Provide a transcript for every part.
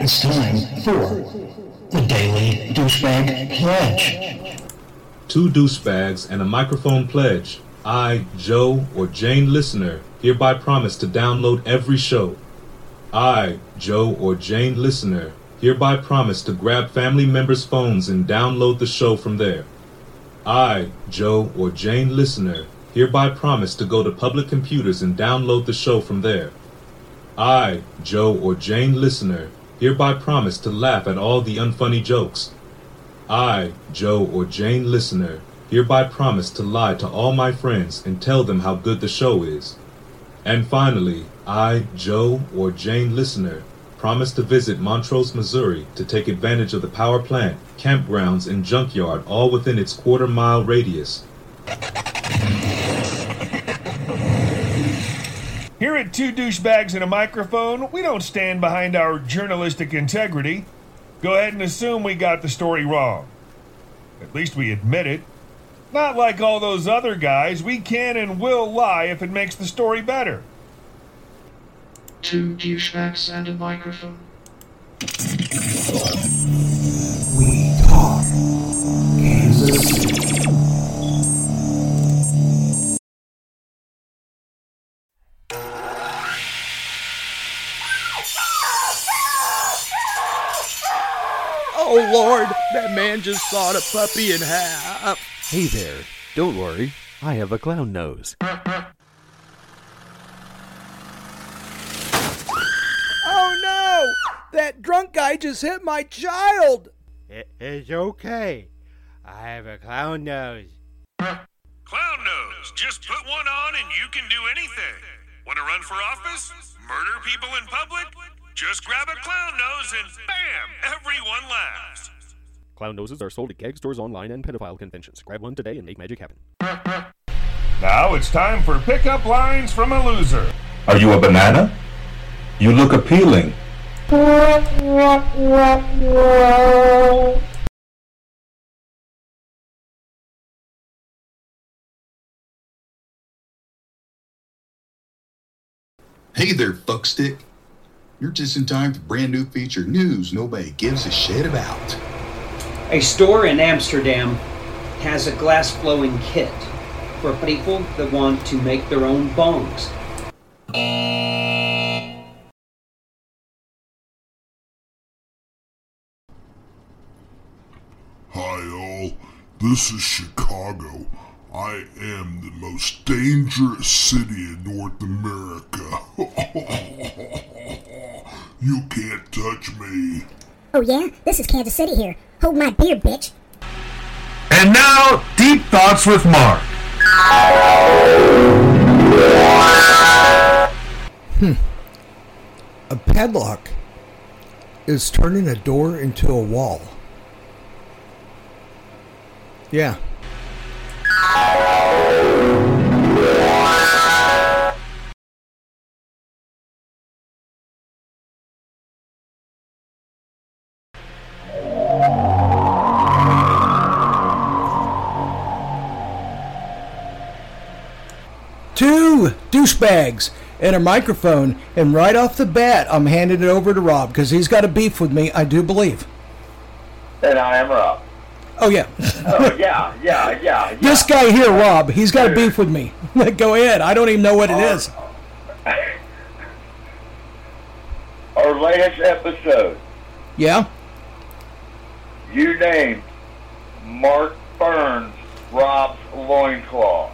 It's time for the Daily Douchebag Pledge. 2 douchebags and a microphone pledge. I, Joe, or Jane listener, hereby promise to download every show. I, Joe, or Jane listener, hereby promise to grab family members' phones and download the show from there. I, Joe, or Jane listener, hereby promise to go to public computers and download the show from there. I, Joe, or Jane listener, hereby promise to laugh at all the unfunny jokes. I, Joe, or Jane listener, hereby promise to lie to all my friends and tell them how good the show is. And finally, I, Joe, or Jane listener, promise to visit Montrose, Missouri to take advantage of the power plant, campgrounds, and junkyard all within its quarter-mile radius. Here at 2 Douchebags and a Microphone, we don't stand behind our journalistic integrity. Go ahead and assume we got the story wrong. At least we admit it. Not like all those other guys, we can and will lie if it makes the story better. 2 Douchebags and a Microphone. We talk Kansas City. Oh, Lord, that man just sawed a puppy in half. Hey there, don't worry, I have a clown nose. Oh, no! That drunk guy just hit my child! It's okay. I have a clown nose. Clown nose, just put one on and you can do anything. Want to run for office? Murder people in public? Just grab a clown nose and bam! Everyone laughs. Clown noses are sold at gag stores, online, and pedophile conventions. Grab one today and make magic happen. Now it's time for pickup lines from a loser. Are you a banana? You look appealing. Hey there, fuckstick. You're just in time for brand new feature news nobody gives a shit about. A store in Amsterdam has a glass blowing kit for people that want to make their own bongs. Hi all, this is Chicago. I am the most dangerous city in North America. You can't touch me. Oh yeah? This is Kansas City here. Hold my beer, bitch. And now, Deep Thoughts with Mark. A padlock is turning a door into a wall. Yeah. Two douchebags and a microphone, and right off the bat, I'm handing it over to Rob because he's got a beef with me, I do believe. And I am Rob. Oh, yeah. Oh, yeah. This guy here, Rob, he's got a beef with me. Go ahead. I don't even know what it is. Our latest episode. Yeah? You named Mark Burns Rob's loincloth.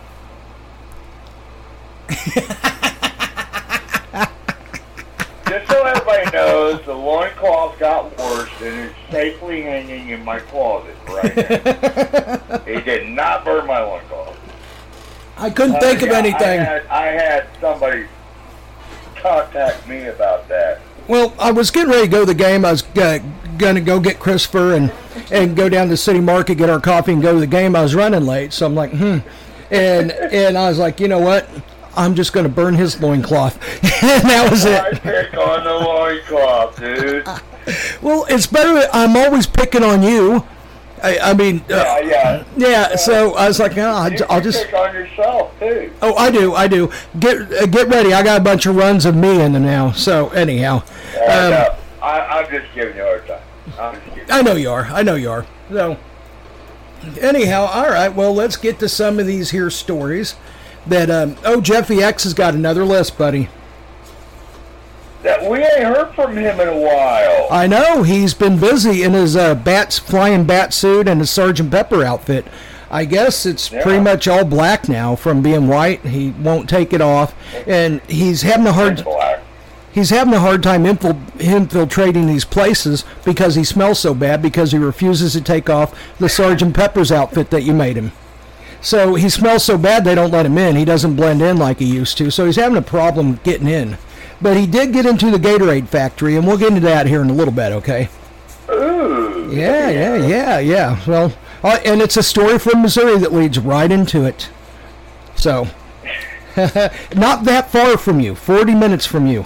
Just so everybody knows, the loincloth got worse and it's safely hanging in my closet right now. He did not burn my loincloth. I couldn't think of anything. I had somebody contact me about that. Well, I was getting ready to go to the game. I was going to go get Christopher and go down to City Market, get our coffee, and go to the game. I was running late, so I'm like, And I was like, you know what? I'm just going to burn his loincloth. And that was it. I pick on the loincloth, dude. Well, it's better. I'm always picking on you. I mean, yeah. So I was like, no, I'll just pick on yourself too. Oh, I do. Get ready. I got a bunch of runs of me in there now. So anyhow, I'm just giving you a hard time. I know you are. So, anyhow, all right. Well, let's get to some of these here stories. That Jeffy X has got another list, buddy. That we ain't heard from him in a while. I know he's been busy in his flying bat suit and his Sgt. Pepper outfit. I guess it's pretty much all black now from being white. He won't take it off, and he's having a hard time infiltrating these places because he smells so bad because he refuses to take off the Sgt. Pepper's outfit that you made him. So he smells so bad they don't let him in. He doesn't blend in like he used to. So he's having a problem getting in. But he did get into the Gatorade factory, and we'll get into that here in a little bit, okay? Ooh. Yeah. Well, and it's a story from Missouri that leads right into it. So, not that far from you, 40 minutes from you.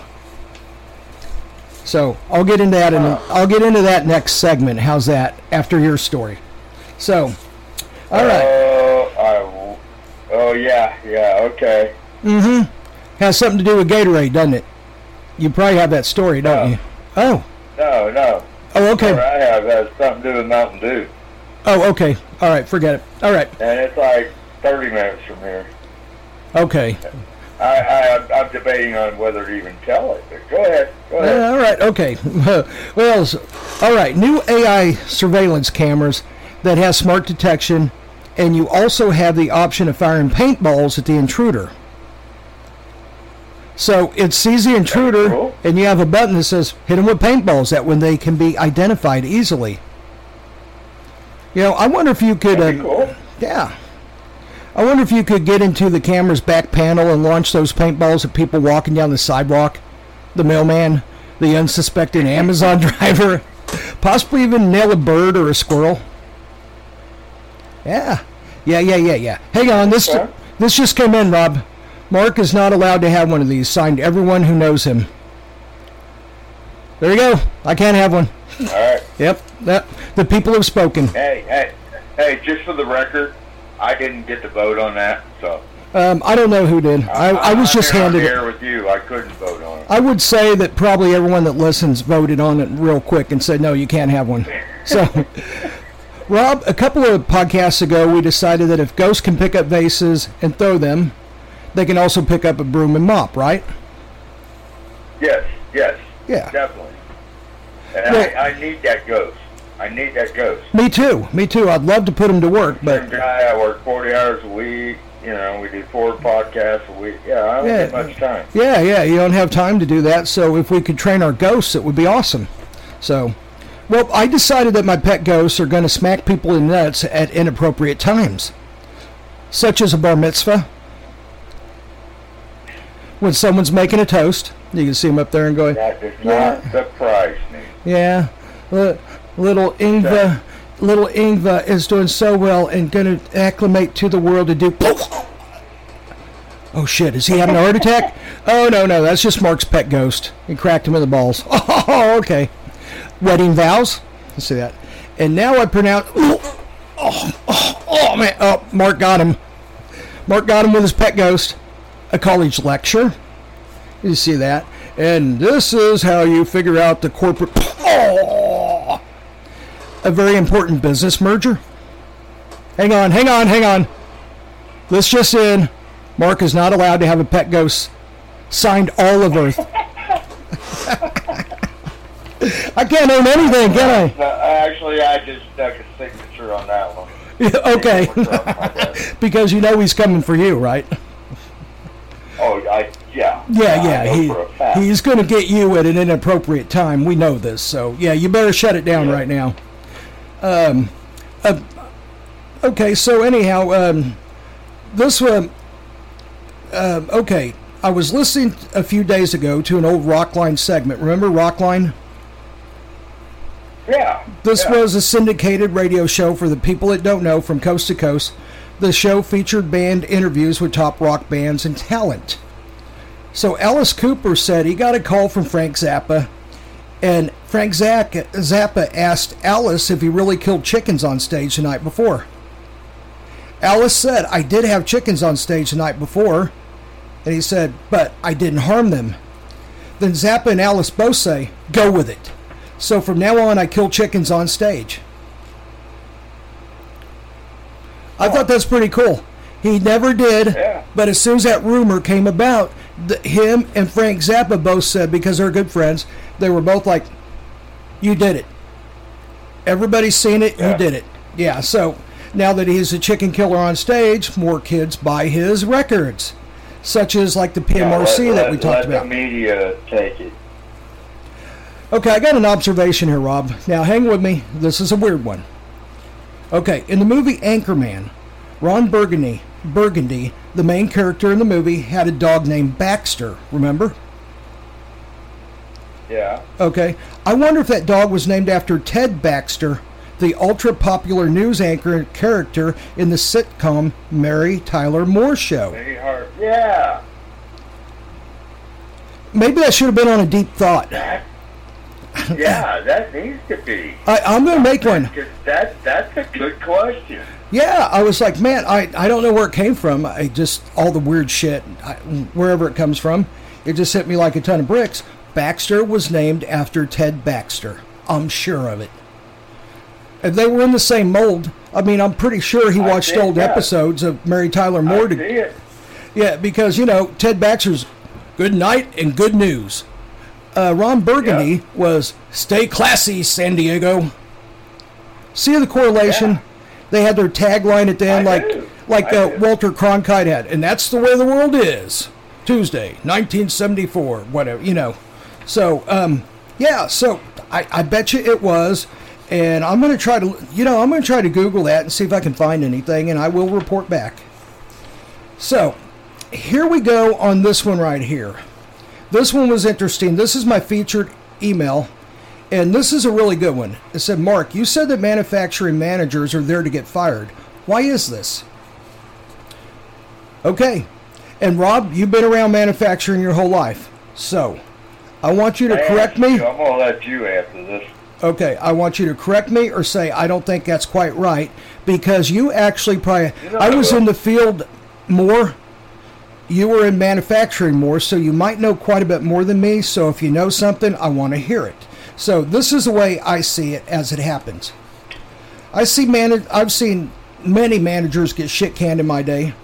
So I'll get into that, and I'll get into that next segment. How's that? After your story. So, all right. Okay. Mm-hmm. Has something to do with Gatorade, doesn't it? You probably have that story, don't you? Oh. No. Oh, okay. What I have has something to do with Mountain Dew. Oh, okay. All right, forget it. All right. And it's like 30 minutes from here. Okay. I'm debating on whether to even tell it, but go ahead. All right, okay. Well, all right. New AI surveillance cameras that has smart detection, and you also have the option of firing paintballs at the intruder. So it sees the intruder, and you have a button that says, hit them with paintballs, that when they can be identified easily. You know, I wonder if you could... Yeah. I wonder if you could get into the camera's back panel and launch those paintballs at people walking down the sidewalk, the mailman, the unsuspecting Amazon driver, possibly even nail a bird or a squirrel. Yeah. Hang on, this just came in, Rob. Mark is not allowed to have one of these. Signed, everyone who knows him. There you go. I can't have one. All right. Yep. The people have spoken. Hey, just for the record, I didn't get to vote on that, so. I don't know who did. I was just handed it. I'm here with you. I couldn't vote on it. I would say that probably everyone that listens voted on it real quick and said, no, you can't have one. So, Rob, a couple of podcasts ago, we decided that if ghosts can pick up vases and throw them, they can also pick up a broom and mop, right? Yes. Yeah. Definitely. And well, I need that ghost. Me too. I'd love to put him to work, but... I work 40 hours a week. You know, we do 4 podcasts a week. Yeah, I don't get much time. Yeah, you don't have time to do that, so if we could train our ghosts, it would be awesome. So, well, I decided that my pet ghosts are going to smack people in the nuts at inappropriate times, such as a bar mitzvah. When someone's making a toast, you can see them up there and going, that does not surprise me. Yeah, little Ingva is doing so well and going to acclimate to the world to do. Oh shit, is he having a heart attack? Oh no, that's just Mark's pet ghost. He cracked him in the balls. Oh, okay. Wedding vows. Let's see that. And now I pronounce. Oh man. Oh, Mark got him. Mark got him with his pet ghost. A college lecture. You see that? And this is how you figure out the corporate... Oh! A very important business merger. Hang on. This just in. Mark is not allowed to have a pet ghost. Signed, all of Earth. I can't own anything, can I? Actually, I just stuck a signature on that one. Okay. Because you know he's coming for you, right? Oh, yeah. Yeah. He's going to get you at an inappropriate time. We know this, so yeah, you better shut it down right now. Okay. So anyhow, this one. Okay, I was listening a few days ago to an old Rockline segment. Remember Rockline? Yeah. This was a syndicated radio show for the people that don't know, from coast to coast. The show featured band interviews with top rock bands and talent. So Alice Cooper said he got a call from Frank Zappa, and Frank Zappa asked Alice if he really killed chickens on stage the night before. Alice said, I did have chickens on stage the night before, and he said, but I didn't harm them. Then Zappa and Alice both say, go with it. So from now on, I kill chickens on stage. I thought that's pretty cool. He never did, but as soon as that rumor came about, him and Frank Zappa both said, because they're good friends, they were both like, you did it. Everybody's seen it, you did it. Yeah, so now that he's a chicken killer on stage, more kids buy his records, such as like the PMRC that we talked about. Let the media take it. Okay, I got an observation here, Rob. Now, hang with me. This is a weird one. Okay, in the movie Anchorman, Ron Burgundy, the main character in the movie, had a dog named Baxter, remember? Yeah. Okay, I wonder if that dog was named after Ted Baxter, the ultra-popular news anchor character in the sitcom Mary Tyler Moore Show. Yeah. Maybe that should have been on a deep thought. Yeah, that needs to be. I'm going to make one. That's a good question. Yeah, I was like, man, I don't know where it came from. I just, all the weird shit, wherever it comes from, it just hit me like a ton of bricks. Baxter was named after Ted Baxter. I'm sure of it. If they were in the same mold, I mean, I'm pretty sure he watched old episodes of Mary Tyler Moore. Yeah, because, you know, Ted Baxter's Good Night and Good News. Ron Burgundy was Stay Classy, San Diego. See the correlation? Yeah. They had their tagline at the end, like Walter Cronkite had, and that's the way the world is. Tuesday, 1974, whatever, you know. So, so I bet you it was, and I'm going to try to, Google that and see if I can find anything, and I will report back. So, here we go on this one right here. This one was interesting. This is my featured email, and this is a really good one. It said, Mark, you said that manufacturing managers are there to get fired. Why is this? Okay. And Rob, you've been around manufacturing your whole life. So, I want you to correct me. I'm going to let you answer this. Okay, I want you to correct me or say, I don't think that's quite right, because you actually probably, I was in the field more. You were in manufacturing more, so you might know quite a bit more than me. So if you know something, I want to hear it. So this is the way I see it as it happens. I've seen many managers get shit canned in my day.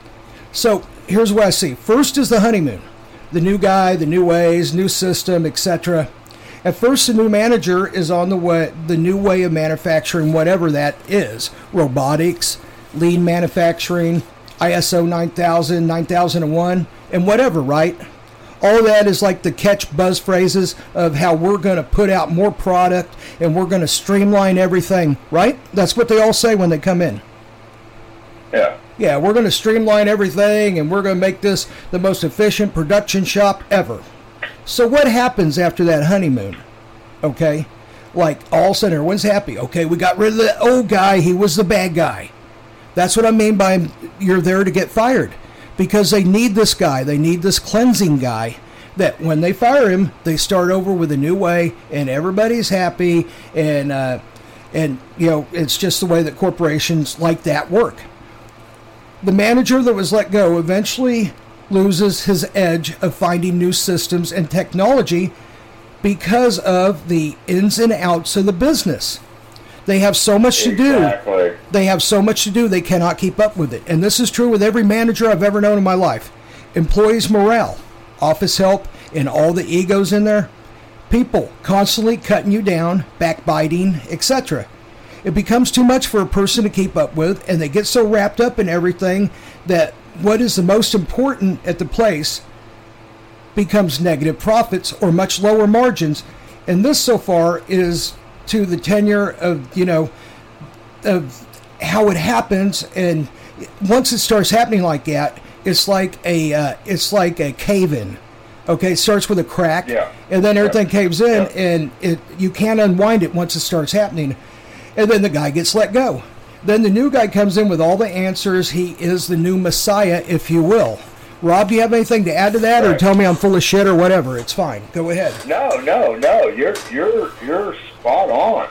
So here's what I see. First is the honeymoon. The new guy, the new ways, new system, etc. At first, the new manager is on the new way of manufacturing, whatever that is. Robotics, lean manufacturing, ISO 9000, 9001, and whatever, right? All of that is like the catch buzz phrases of how we're going to put out more product and we're going to streamline everything, right? That's what they all say when they come in. Yeah. Yeah, we're going to streamline everything and we're going to make this the most efficient production shop ever. So what happens after that honeymoon? Okay? Like, all of a sudden everyone's happy. Okay, we got rid of the old guy. He was the bad guy. That's what I mean by you're there to get fired. Because they need this guy. They need this cleansing guy that when they fire him, they start over with a new way and everybody's happy. And you know, it's just the way that corporations like that work. The manager that was let go eventually loses his edge of finding new systems and technology because of the ins and outs of the business. They have so much to do. They have so much to do, they cannot keep up with it. And this is true with every manager I've ever known in my life. Employees' morale, office help, and all the egos in there. People constantly cutting you down, backbiting, etc. It becomes too much for a person to keep up with, and they get so wrapped up in everything that what is the most important at the place becomes negative profits or much lower margins. And this so far is to the tenure of, you know, of how it happens. And once it starts happening like that, it's like a cave-in. Okay, it starts with a crack, and then everything caves in, and you can't unwind it once it starts happening. And then the guy gets let go. Then the new guy comes in with all the answers. He is the new Messiah, if you will. Rob, do you have anything to add to that, or tell me I'm full of shit or whatever? It's fine. Go ahead. No. You're spot on.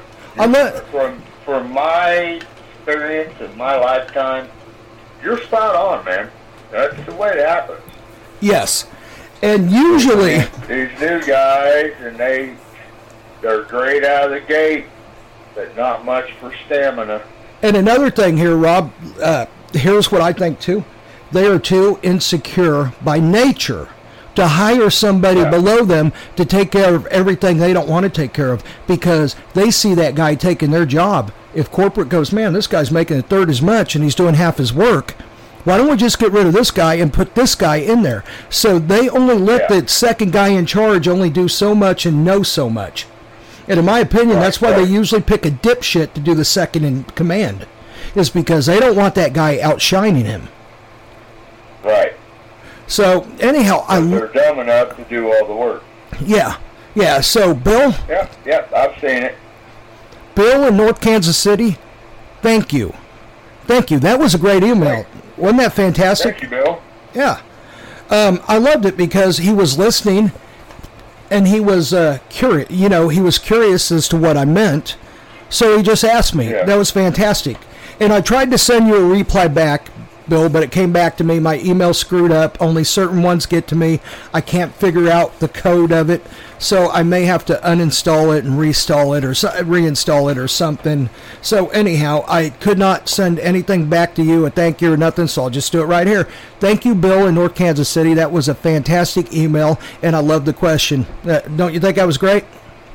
From my experience in my lifetime, you're spot on, man. That's the way it happens. Yes, and usually these new guys, and they They're great out of the gate, but not much for stamina. And another thing here, Rob, here's what I think too. They are too insecure by nature to hire somebody below them to take care of everything they don't want to take care of, because they see that guy taking their job. If corporate goes, man, this guy's making a third as much and he's doing half his work, why don't we just get rid of this guy and put this guy in there? So they only let the second guy in charge only do so much and know so much. And in my opinion, that's why they usually pick a dipshit to do the second in command, is because they don't want that guy outshining him. Right. So anyhow, they're dumb enough to do all the work. Yeah. So Bill. Yep. I've seen it. Bill in North Kansas City. Thank you. That was a great email. Wasn't that fantastic? Thank you, Bill. Yeah. I loved it because he was listening, and he was curious. You know, he was curious as to what I meant, so he just asked me. That was fantastic. And I tried to send you a reply back, Bill, but it came back to me. My email screwed up. Only certain ones get to me. I can't figure out the code of it, so I may have to uninstall it and reinstall it or something. So anyhow, I could not send anything back to you, a thank you or nothing, so I'll just do it right here. Thank you, Bill in North Kansas City. That was a fantastic email, and I love the question. Don't you think I was great?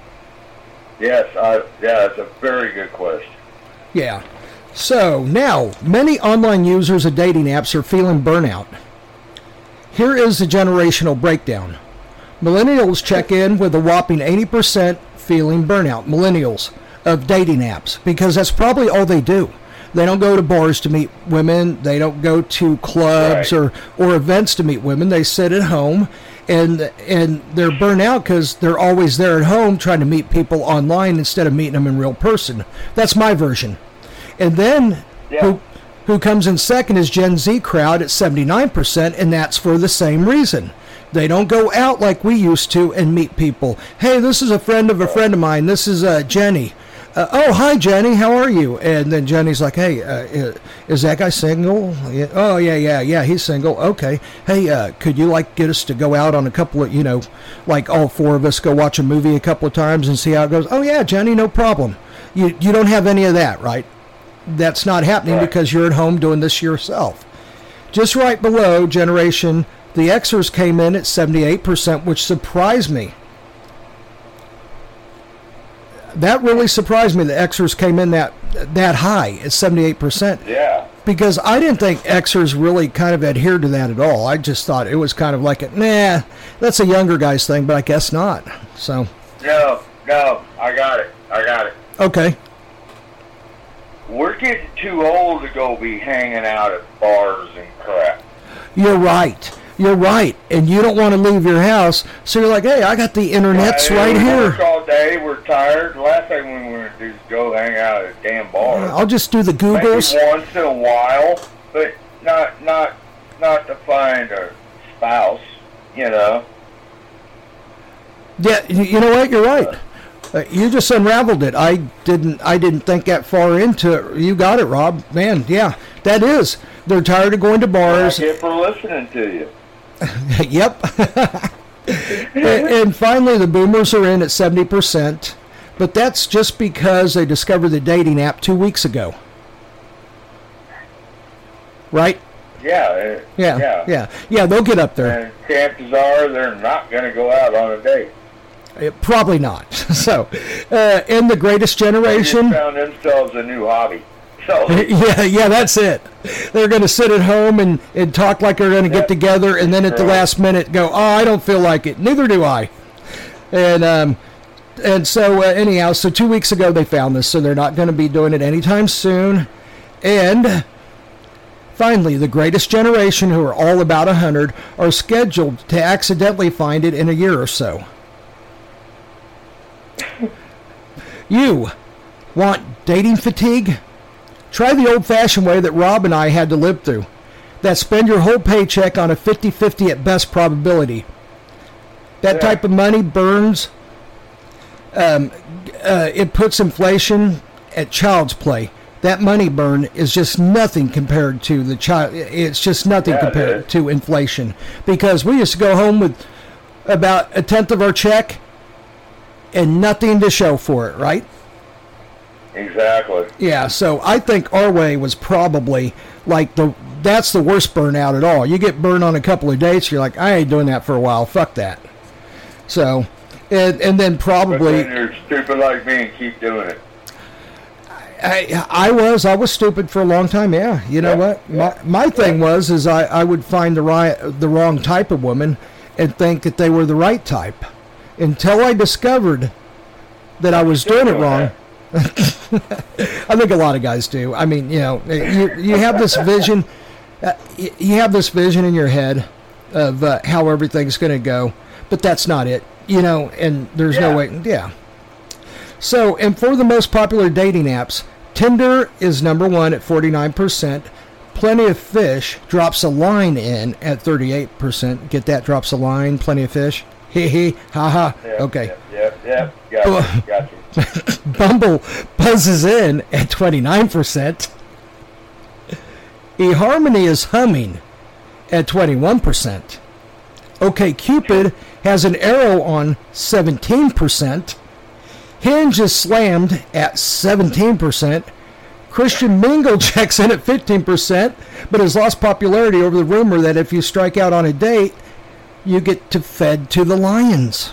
Yes, it's a very good question. Yeah. So, now, many online users of dating apps are feeling burnout. Here is the generational breakdown. Millennials check in with a whopping 80% feeling burnout. Millennials of dating apps, because that's probably all they do. They don't go to bars to meet women. They don't go to clubs or events to meet women. They sit at home, and they're burnt out because they're always there at home trying to meet people online instead of meeting them in real person. That's my version. And then who comes in second is Gen Z crowd at 79%, and that's for the same reason. They don't go out like we used to and meet people. Hey, this is a friend of mine. This is Jenny. Oh, hi, Jenny. How are you? And then Jenny's like, hey, is that guy single? Yeah. Oh, yeah, he's single. Okay. Hey, could you, get us to go out on a couple of, all four of us go watch a movie a couple of times and see how it goes? Oh, yeah, Jenny, no problem. You don't have any of that, right? That's not happening because you're at home doing this yourself. Just right below generation, the Xers came in at 78%, which surprised me. That really surprised me. The Xers came in that high at 78%. Yeah. Because I didn't think Xers really kind of adhered to that at all. I just thought it was kind of like that's a younger guy's thing, but I guess not. So. No, I got it. Okay. We're getting too old to go be hanging out at bars and crap. You're right. And you don't want to leave your house, so you're like, hey, I got the internets right here. We work all day, we're tired. The last thing we want to do is go hang out at a damn bar. I'll just do the Googles. Maybe once in a while, but not to find a spouse, Yeah, you know what? You're right. You just unraveled it. I didn't think that far into it. You got it, Rob. Man, yeah, that is. They're tired of going to bars. Thank you for listening to you. Yep. and finally, the boomers are in at 70%, but that's just because they discovered the dating app 2 weeks ago. Right? Yeah. Yeah, they'll get up there. And chances are they're not going to go out on a date. Probably not. So, in the greatest generation, they just found themselves a new hobby. So yeah, that's it. They're going to sit at home and talk like they're going to get together, and then at the last minute go, oh, I don't feel like it. Neither do I. And so anyhow, so 2 weeks ago they found this, so they're not going to be doing it anytime soon. And finally, the greatest generation, who are all about 100, are scheduled to accidentally find it in a year or so. You want dating fatigue? Try the old-fashioned way that Rob and I had to live through. That's spend your whole paycheck on a 50-50 at best probability. That type of money burns. It puts inflation at child's play. That money burn is just nothing compared to the child. It's just nothing compared to inflation. Because we used to go home with about a tenth of our check, and nothing to show for it, right? Exactly. Yeah, so I think our way was probably like that's the worst burnout at all. You get burned on a couple of dates, you're like, I ain't doing that for a while. Fuck that. So, and then probably... But then you're stupid like me and keep doing it. I was stupid for a long time, yeah. You know what? My thing was I would find the wrong type of woman and think that they were the right type. Until I discovered that I was doing it wrong. I think a lot of guys do. I mean, you know, you have this vision. You have this vision in your head of how everything's going to go, but that's not it. You know, and there's no way. Yeah. So, and for the most popular dating apps, Tinder is number one at 49%. Plenty of Fish drops a line in at 38%. Get that? Drops a line. Plenty of Fish. Hee hee. Ha ha. Okay. Yep. Got you. Bumble buzzes in at 29%. eHarmony is humming at 21%. OkCupid has an arrow on 17%. Hinge is slammed at 17%. Christian Mingle checks in at 15%, but has lost popularity over the rumor that if you strike out on a date, you get fed to the lions.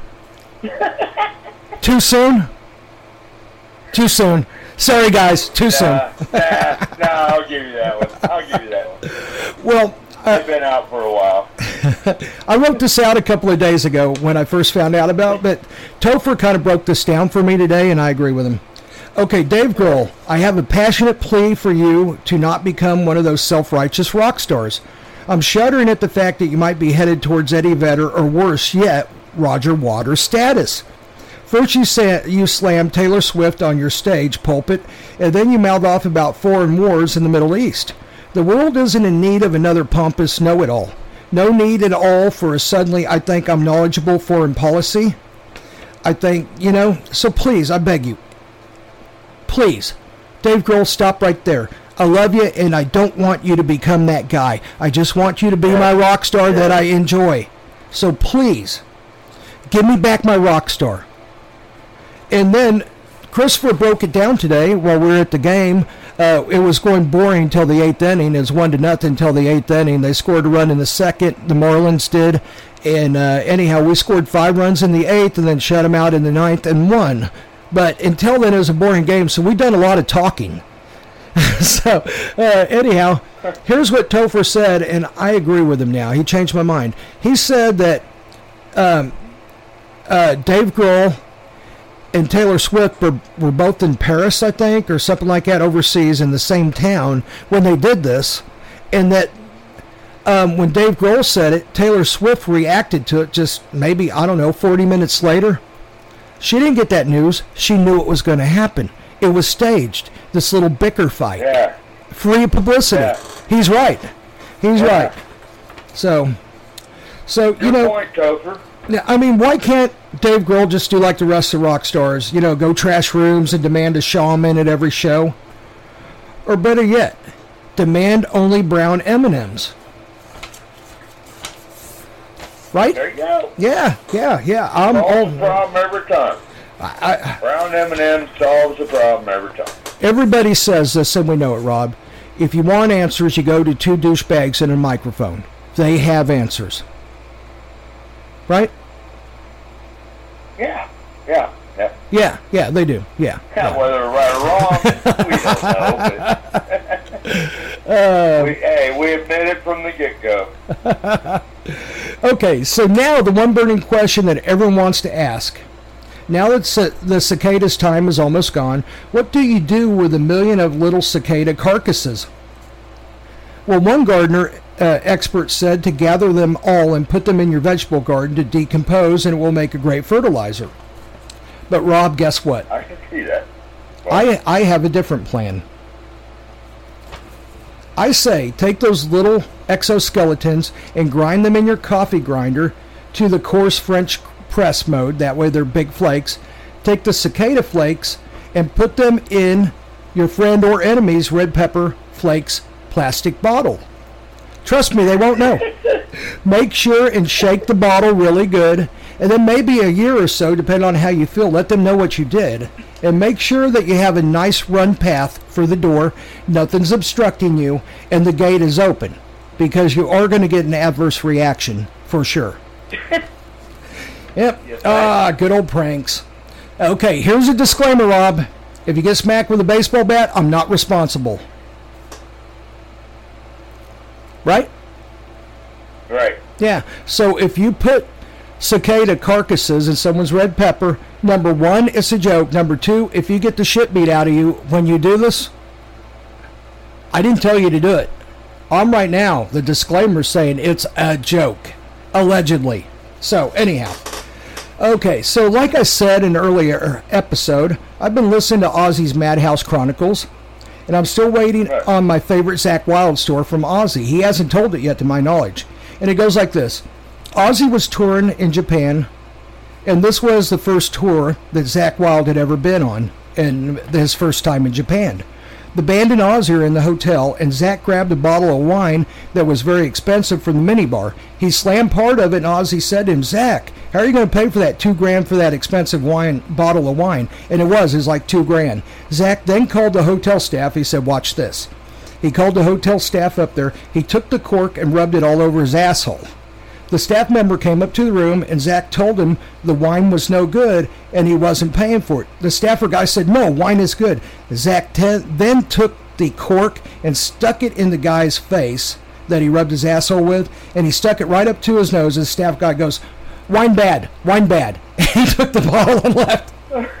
Too soon? Too soon. Sorry, guys. Too soon. I'll give you that one. Well, I've been out for a while. I wrote this out a couple of days ago when I first found out about it, but Topher kind of broke this down for me today, and I agree with him. Okay, Dave Grohl, I have a passionate plea for you to not become one of those self-righteous rock stars. I'm shuddering at the fact that you might be headed towards Eddie Vedder, or worse yet, Roger Waters status. First you slam Taylor Swift on your stage pulpit, and then you mouth off about foreign wars in the Middle East. The world isn't in need of another pompous know-it-all. No need at all for a suddenly I think I'm knowledgeable foreign policy. I think, you know, so please, I beg you. Please, Dave Grohl, stop right there. I love you, and I don't want you to become that guy. I just want you to be my rock star that I enjoy. So please, give me back my rock star. And then Christopher broke it down today while we were at the game. It was going boring until the 8th inning. It was 1-0 until the 8th inning. They scored a run in the 2nd. The Marlins did. And anyhow, we scored 5 runs in the 8th and then shut them out in the 9th and won. But until then, it was a boring game. So we've done a lot of talking. So anyhow, here's what Topher said, and I agree with him now. He changed my mind. He said that Dave Grohl and Taylor Swift were both in Paris, I think, or something like that, overseas in the same town when they did this, and that when Dave Grohl said it, Taylor Swift reacted to it just maybe, 40 minutes later. She didn't get that news. She knew it was going to happen. It was staged, this little bicker fight. Yeah. Free publicity. Yeah. He's right. He's right. So you know. Point, Topher. I mean, why can't Dave Grohl just do like the rest of the rock stars? You know, go trash rooms and demand a shaman at every show? Or better yet, demand only brown M&Ms. Right? There you go. Yeah. Solves the problem every time. Brown M&M solves the problem every time. Everybody says this, and we know it, Rob. If you want answers, you go to 2 douchebags and a microphone. They have answers. Right? Yeah, they do. Yeah. Whether they're right or wrong, we don't know. We admit it from the get-go. Okay, so now the one burning question that everyone wants to ask. Now that the cicada's time is almost gone, what do you do with 1 million of little cicada carcasses? Well, one gardener expert said to gather them all and put them in your vegetable garden to decompose, and it will make a great fertilizer. But Rob, guess what? I can see that. I have a different plan. I say take those little exoskeletons and grind them in your coffee grinder to the coarse French press mode. That way they're big flakes. Take the cicada flakes and put them in your friend or enemy's red pepper flakes plastic bottle. Trust me, they won't know. Make sure and shake the bottle really good And then maybe a year or so, depending on how you feel, let them know what you did. And make sure that you have a nice run path for the door, nothing's obstructing you, and the gate is open. Because you are going to get an adverse reaction, for sure. Yep. Good old pranks. Okay, here's a disclaimer, Rob. If you get smacked with a baseball bat, I'm not responsible. Right? Right. Yeah. So if you put cicada carcasses in someone's red pepper, number one, it's a joke. Number two, if you get the shit beat out of you when you do this, I didn't tell you to do it. I'm right now, the disclaimer saying it's a joke. Allegedly. So, anyhow. Okay, so like I said in an earlier episode, I've been listening to Ozzy's Madhouse Chronicles, and I'm still waiting on my favorite Zakk Wylde story from Ozzy. He hasn't told it yet, to my knowledge. And it goes like this. Ozzy was touring in Japan, and this was the first tour that Zakk Wylde had ever been on, and his first time in Japan. The band and Ozzy are in the hotel, and Zakk grabbed a bottle of wine that was very expensive from the minibar. He slammed part of it, and Ozzy said to him, "Zakk, how are you going to pay for that $2,000 for that expensive bottle of wine?" And it was like $2,000. Zakk then called the hotel staff. He said, "Watch this." He called the hotel staff up there. He took the cork and rubbed it all over his asshole. The staff member came up to the room, and Zakk told him the wine was no good and he wasn't paying for it. The staffer guy said, "No, wine is good." Zakk then took the cork and stuck it in the guy's face that he rubbed his asshole with, and he stuck it right up to his nose. And the staff guy goes, "Wine bad, wine bad." And he took the bottle and left.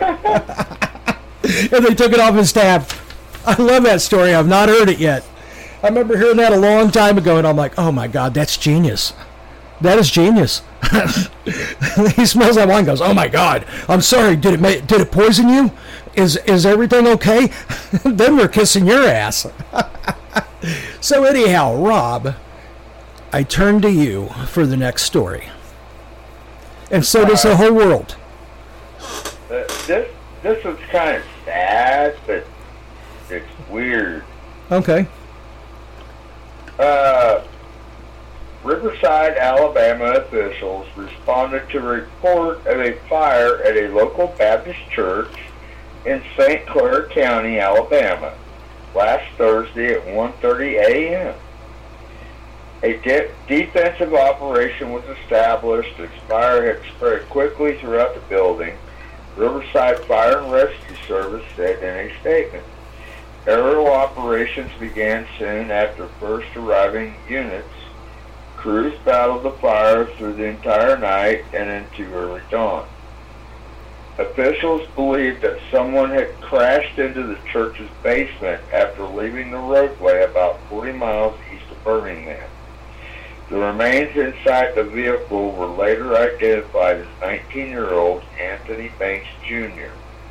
And they took it off his tab. I love that story. I've not heard it yet. I remember hearing that a long time ago, and I'm like, oh my God, that's genius. That is genius. He smells that wine and goes, "Oh my God, I'm sorry, did it poison you? Is everything okay?" Then we're kissing your ass. So anyhow, Rob, I turn to you for the next story. And so does the whole world. This is kind of sad, but it's weird. Okay. Riverside, Alabama officials responded to a report of a fire at a local Baptist church in St. Clair County, Alabama, last Thursday at 1:30 a.m. A defensive operation was established as fire had spread quickly throughout the building, Riverside Fire and Rescue Service said in a statement. Aerial operations began soon after first arriving units. Crews battled the fire through the entire night and into early dawn. Officials believe that someone had crashed into the church's basement after leaving the roadway about 40 miles east of Birmingham. The remains inside the vehicle were later identified as 19-year-old Anthony Banks Jr.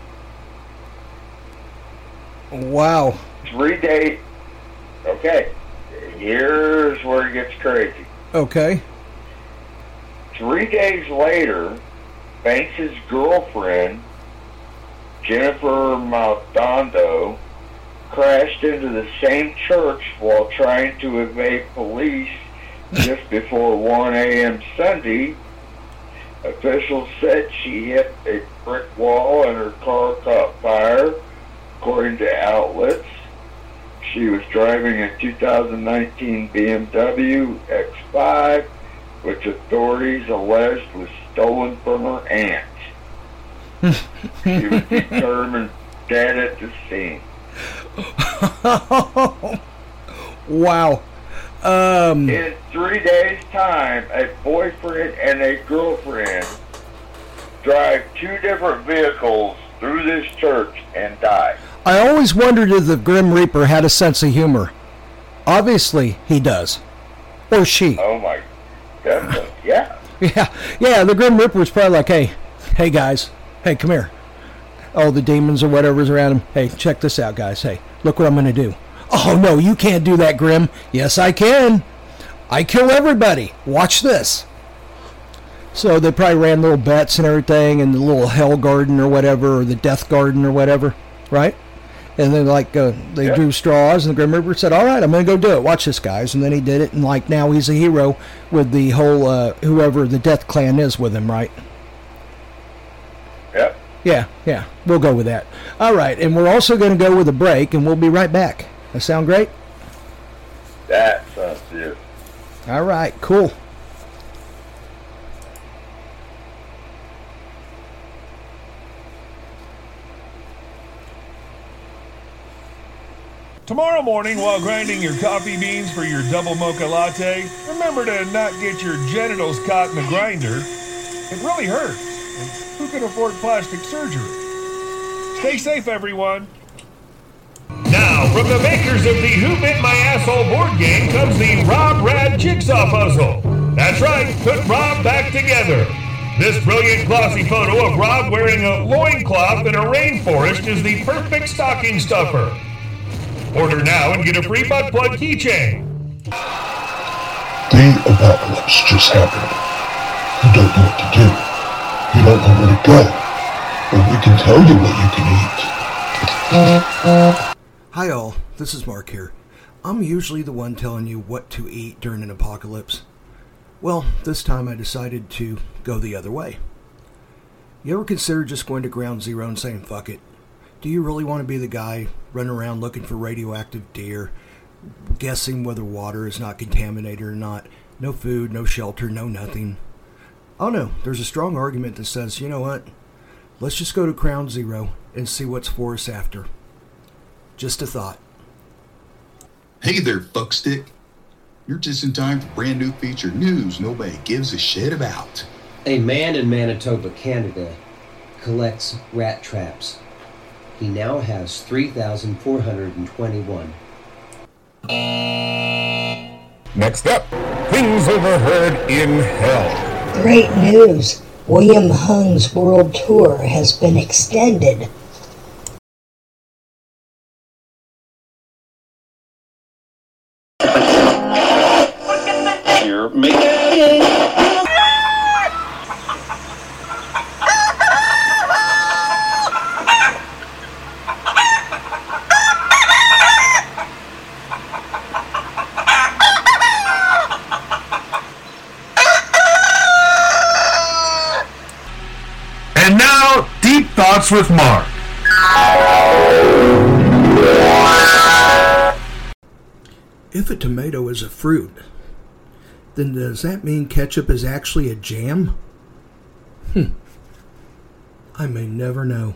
Wow. 3 days. Okay, here's where it gets crazy. Okay. 3 days later, Banks' girlfriend, Jennifer Maldonado, crashed into the same church while trying to evade police just before 1 a.m. Sunday. Officials said she hit a brick wall and her car caught fire, according to outlets. She was driving a 2019 BMW X5, which authorities alleged was stolen from her aunt. She was determined dead at the scene. Wow. In 3 days' time, a boyfriend and a girlfriend drive 2 different vehicles through this church and die. I always wondered if the Grim Reaper had a sense of humor. Obviously, he does. Or she. Oh my, definitely, yeah. Yeah, the Grim Reaper was probably like, hey guys, hey, come here. Oh, the demons or whatever's around him. Hey, check this out, guys. Hey, look what I'm going to do. Oh, no, you can't do that, Grim. Yes, I can. I kill everybody. Watch this. So they probably ran little bets and everything, and the little hell garden or whatever, or the death garden or whatever, right? And then, they drew straws, and the Grim Reaper said, all right, I'm going to go do it. Watch this, guys. And then he did it, and, now he's a hero with the whole, whoever the Death Clan is with him, right? Yeah, we'll go with that. All right, and we're also going to go with a break, and we'll be right back. That sound great? That sounds good. All right, cool. Tomorrow morning, while grinding your coffee beans for your double mocha latte, remember to not get your genitals caught in the grinder. It really hurts. And who can afford plastic surgery? Stay safe, everyone. Now, from the makers of the Who Bit My Asshole board game comes the Rob Rad Jigsaw Puzzle. That's right, put Rob back together. This brilliant glossy photo of Rob wearing a loincloth in a rainforest is the perfect stocking stuffer. Order now and get a free butt plug keychain. The apocalypse just happened. You don't know what to do. You don't know where to go. But we can tell you what you can eat. Hi all, this is Mark here. I'm usually the one telling you what to eat during an apocalypse. Well, this time I decided to go the other way. You ever consider just going to ground zero and saying fuck it? Do you really want to be the guy running around looking for radioactive deer, guessing whether water is not contaminated or not? No food, no shelter, no nothing. Oh no, there's a strong argument that says, you know what? Let's just go to ground zero and see what's for us after. Just a thought. Hey there, fuckstick. You're just in time for brand new feature news nobody gives a shit about. A man in Manitoba, Canada, collects rat traps. He now has 3,421. Next up, things overheard in hell. Great news! William Hung's world tour has been extended. You're making... And now, Deep Thoughts with Mark. If a tomato is a fruit, then does that mean ketchup is actually a jam? I may never know.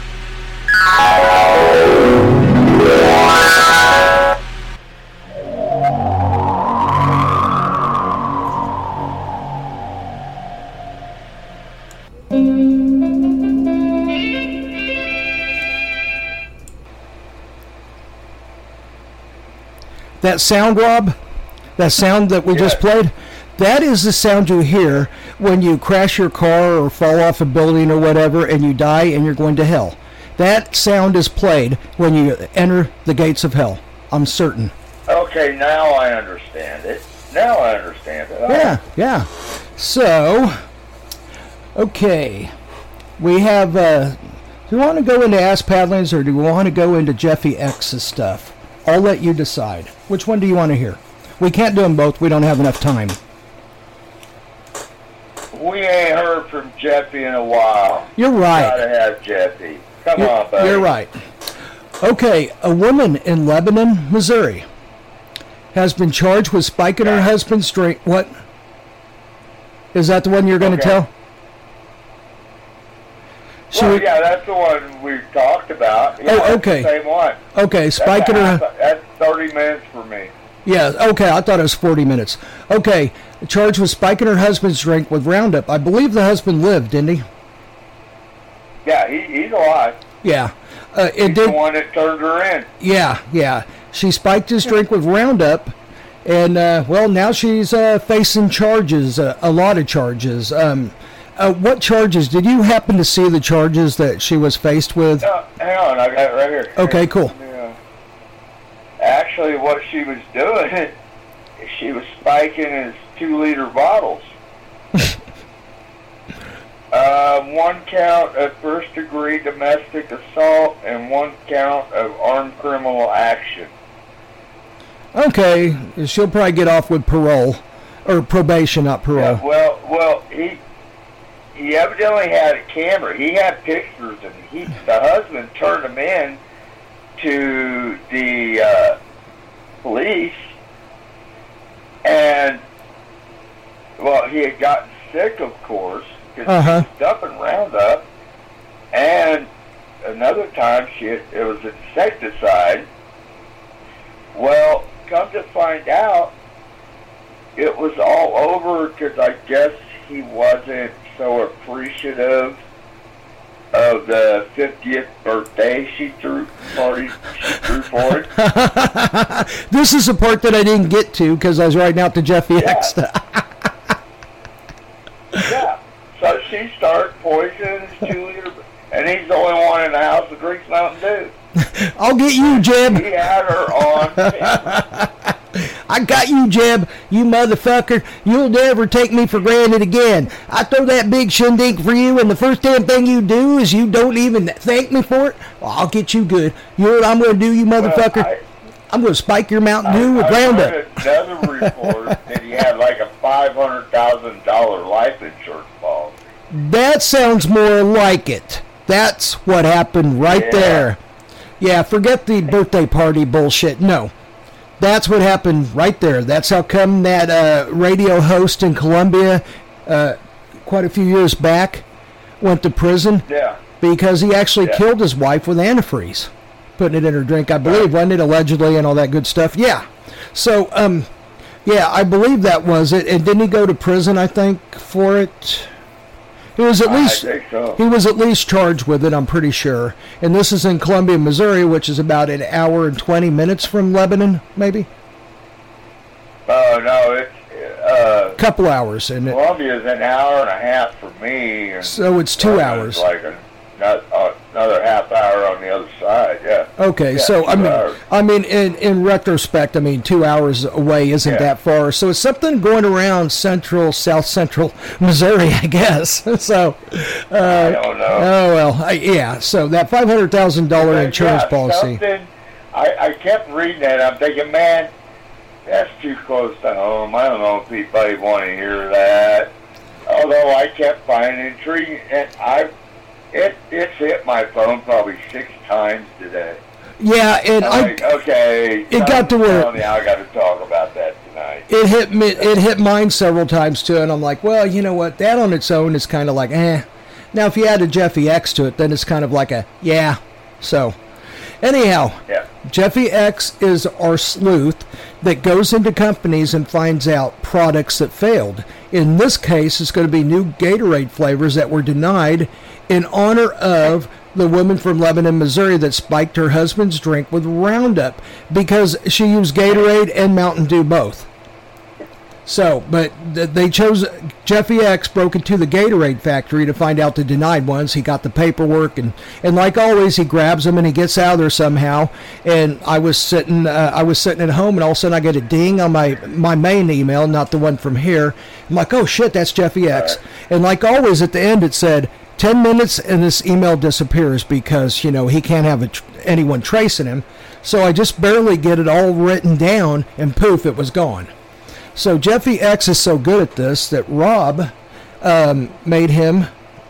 That sound, Rob, that sound that we just played, that is the sound you hear when you crash your car or fall off a building or whatever and you die and you're going to hell. That sound is played when you enter the gates of hell. I'm certain. Okay, now I understand it. Yeah. So, okay. We have, do we want to go into Ass Paddlings or do we want to go into Jeffy X's stuff? I'll let you decide. Which one do you want to hear? We can't do them both. We don't have enough time. We ain't heard from Jeffy in a while. You're right. Gotta have Jeffy. Come on, buddy. You're right. Okay, a woman in Lebanon, Missouri, has been charged with spiking her husband's drink. What? Is that the one you're going to tell? Well, yeah, that's the one we talked about. Yeah, oh, okay. That's the same one. Okay, spiking her. That's 30 minutes for me. Yeah, okay, I thought it was 40 minutes. Okay, charged with spiking her husband's drink with Roundup. I believe the husband lived, didn't he? Yeah, he's alive. Yeah. He's the one that turned her in. Yeah. She spiked his drink with Roundup, and, well, now she's facing charges, a lot of charges. What charges? Did you happen to see the charges that she was faced with? Hang on, I got it right here. Okay, cool. Yeah. Actually, what she was doing, she was spiking his 2-liter bottles. 1 count of first-degree domestic assault and 1 count of armed criminal action. Okay, she'll probably get off with parole, or probation, not parole. Yeah, well, he evidently had a camera. He had pictures, and the husband turned them in to the police, and well, he had gotten sick, of course, because he was dumping Roundup, and another time it was insecticide. Well, come to find out, it was all over because I guess he wasn't so appreciative of the 50th birthday she threw for it. This is a part that I didn't get to because I was writing out the Jeffy X stuff. Yeah. So she started poisoning his 2-liter, and he's the only one in the house that drinks Mountain Dew. I'll get you, Jeb. He had her on camera. I got you, Jeb. You motherfucker. You'll never take me for granted again. I throw that big shindig for you, and the first damn thing you do is you don't even thank me for it. Well, I'll get you good. You know what I'm going to do, you motherfucker? I'm going to spike your Mountain Dew with Roundup. I read another report that he had like a $500,000 life insurance policy. That sounds more like it. That's what happened right there. Yeah, forget the birthday party bullshit. No. That's what happened right there. That's how come that radio host in Colombia quite a few years back went to prison. Yeah. Because he actually killed his wife with antifreeze. Putting it in her drink, I believe, wasn't it? Allegedly and all that good stuff. Yeah. So, yeah, I believe that was it. And didn't he go to prison, I think, for it? He was at least he was at least charged with it, I'm pretty sure. And this is in Columbia, Missouri, which is about an hour and 20 minutes from Lebanon, maybe? No, it's couple hours, isn't it? Columbia's an hour and a half for me. And so it's 2 hours. Like another half hour on the other side, yeah. Okay, yeah, so I mean, in retrospect, I mean, 2 hours away isn't that far. So it's something going around south central Missouri, I guess. So I don't know. Oh well, yeah. So that $500,000 insurance policy. I kept reading that. I'm thinking, man, that's too close to home. I don't know if anybody want to hear that. Although I kept finding it intriguing, and it's hit my phone probably 6 times today. Yeah, and it got to where I got to talk about that tonight. It hit me. It hit mine several times too, and I'm like, well, you know what? That on its own is kind of like, eh. Now, if you add a Jeffy X to it, then it's kind of like a yeah. So, anyhow, Jeffy X is our sleuth that goes into companies and finds out products that failed. In this case, it's going to be new Gatorade flavors that were denied in honor of the woman from Lebanon, Missouri that spiked her husband's drink with Roundup because she used Gatorade and Mountain Dew both. So, but they chose, Jeffy X broke into the Gatorade factory to find out the denied ones. He got the paperwork, and like always, he grabs them and he gets out of there somehow. And I was sitting at home, and all of a sudden I get a ding on my main email, not the one from here. I'm like, oh shit, that's Jeffy X. And like always, at the end it said 10 minutes, and this email disappears because he can't have anyone tracing him. So I just barely get it all written down, and poof, it was gone. So Jeffy X is so good at this that Rob made him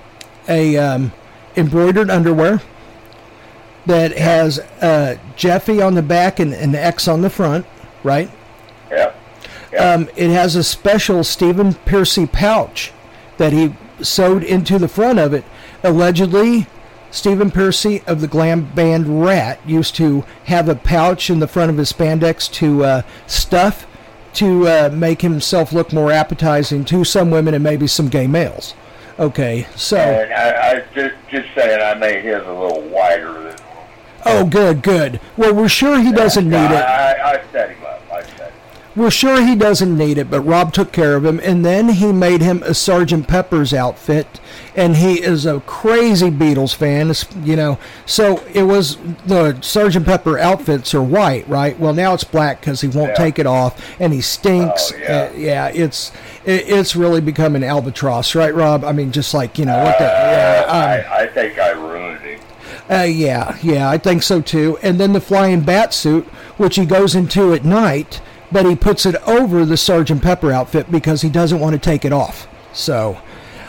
a embroidered underwear that has Jeffy on the back and an X on the front, right? Yeah. It has a special Stephen Pearcy pouch that he sewed into the front of it. Allegedly, Stephen Pearcy of the glam band Rat used to have a pouch in the front of his spandex to stuff to make himself look more appetizing to some women and maybe some gay males. Okay, so... And I just saying I made his a little wider than... Oh, good. Well, we're sure he doesn't need it. I set him up. We're sure he doesn't need it, but Rob took care of him, and then he made him a Sgt. Pepper's outfit, and he is a crazy Beatles fan, so it was, the Sgt. Pepper outfits are white, right? Well, now it's black because he won't take it off, and he stinks. Oh, yeah. It's really become an albatross, right, Rob? I mean, just like, what the... I think I ruined him. Yeah, I think so too. And then the flying bat suit, which he goes into at night, but he puts it over the Sgt. Pepper outfit because he doesn't want to take it off. So,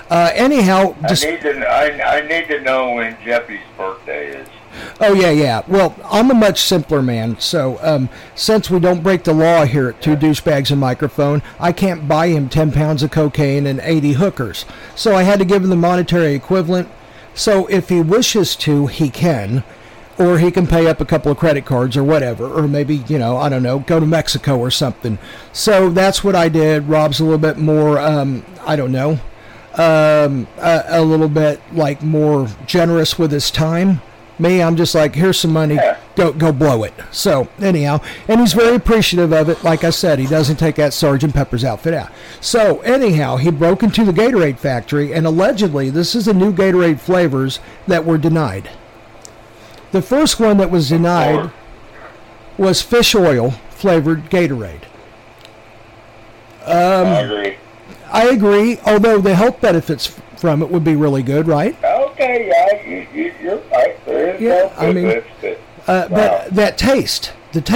Anyhow, I need to know when Jeffy's birthday is. Oh, yeah. Well, I'm a much simpler man, so since we don't break the law here at Two Douchebags and Microphone, I can't buy him 10 pounds of cocaine and 80 hookers. So I had to give him the monetary equivalent. So if he wishes to, he can. Or he can pay up a couple of credit cards or whatever. Or maybe, I don't know, go to Mexico or something. So that's what I did. Rob's a little bit more, I don't know, a little bit like more generous with his time. Me, I'm just like, here's some money, go blow it. So anyhow, and he's very appreciative of it. Like I said, he doesn't take that Sgt. Pepper's outfit out. So anyhow, he broke into the Gatorade factory, and allegedly this is the new Gatorade flavors that were denied. The first one that was denied was fish oil flavored Gatorade. I agree, although the health benefits from it would be really good, right? Okay, yeah, you're right. There is but that taste,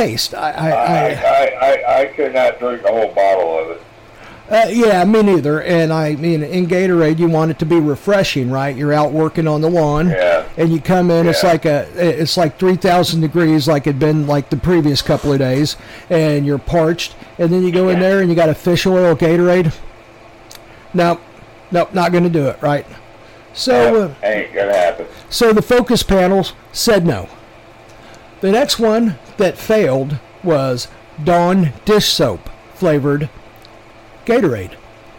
I could not drink a whole bottle of it. Yeah, me neither. And I mean, in Gatorade, you want it to be refreshing, right? You're out working on the lawn, and you come in. Yeah. It's like 3,000 degrees, like it'd been like the previous couple of days, and you're parched. And then you go in there and you got a fish oil Gatorade. Nope, not going to do it, right? So ain't gonna happen. So the focus panels said no. The next one that failed was Dawn dish soap flavored Gatorade.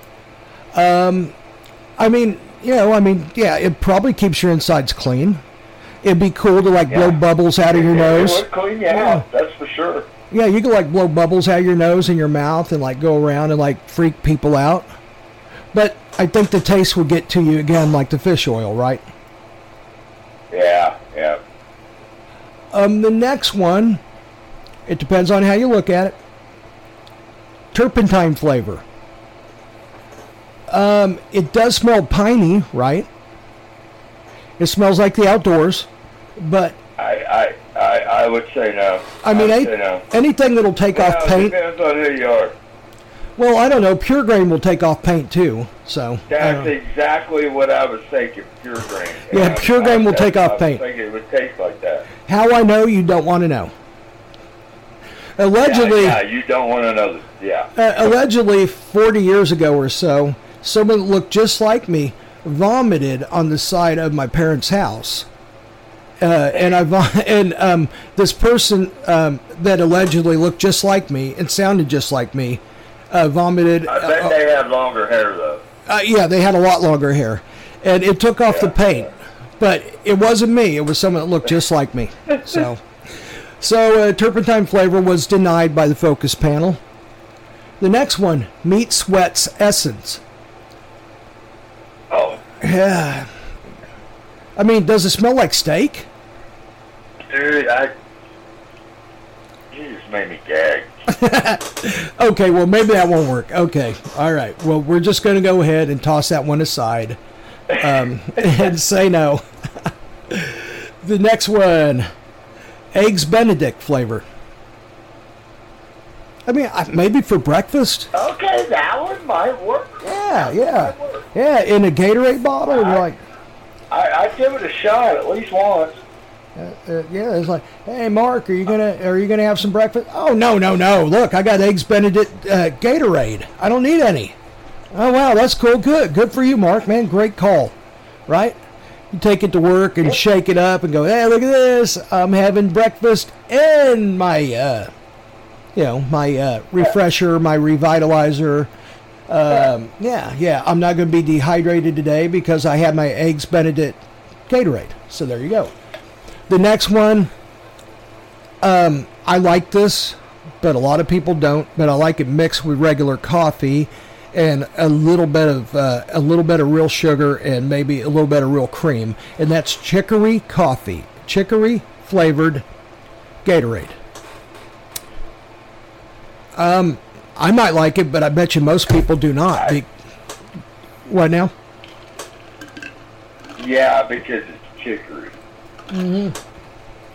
It probably keeps your insides clean. It'd be cool to blow bubbles out of your nose. It would clean you out, that's for sure. Yeah, you could blow bubbles out of your nose and your mouth and go around and freak people out. But I think the taste will get to you again like the fish oil, right? Yeah. The next one, it depends on how you look at it. Turpentine flavor. It does smell piney, right? It smells like the outdoors, but I would say no. Anything that'll take off paint. Depends on who you are. Well, I don't know. Pure Grain will take off paint too. So that's exactly what I was thinking. Pure Grain. Yeah, Pure Grain will take off paint. I was thinking it would taste like that. How I know, you don't want to know. Allegedly, you don't want to know. Allegedly, 40 years ago or so, someone that looked just like me vomited on the side of my parents' house. This person that allegedly looked just like me and sounded just like me vomited. I bet they had longer hair though. Yeah, they had a lot longer hair, and it took off the paint. But it wasn't me. It was someone that looked just like me. So turpentine flavor was denied by the focus panel. The next one, Meat Sweats Essence. Oh. Yeah. I mean, does it smell like steak? Dude, you just made me gag. Okay, well, maybe that won't work. Okay, all right. Well, we're just going to go ahead and toss that one aside and say no. The next one, Eggs Benedict flavor. I mean, maybe for breakfast. Okay, that one might work. Yeah, in a Gatorade bottle. I'd give it a shot at least once. It's like, hey, Mark, are you gonna have some breakfast? Oh, no. Look, I got Eggs Benedict Gatorade. I don't need any. Oh, wow, that's cool. Good for you, Mark, man. Great call, right? You take it to work and shake it up and go, hey, look at this. I'm having breakfast and my refresher, my revitalizer. I'm not going to be dehydrated today because I had my Eggs Benedict Gatorade. So there you go. The next one, I like this, but a lot of people don't. But I like it mixed with regular coffee and a little bit of real sugar and maybe a little bit of real cream, and that's chicory coffee, chicory flavored Gatorade. I might like it, but I bet you most people do not. What now? Yeah, because it's chicory. Mm-hmm.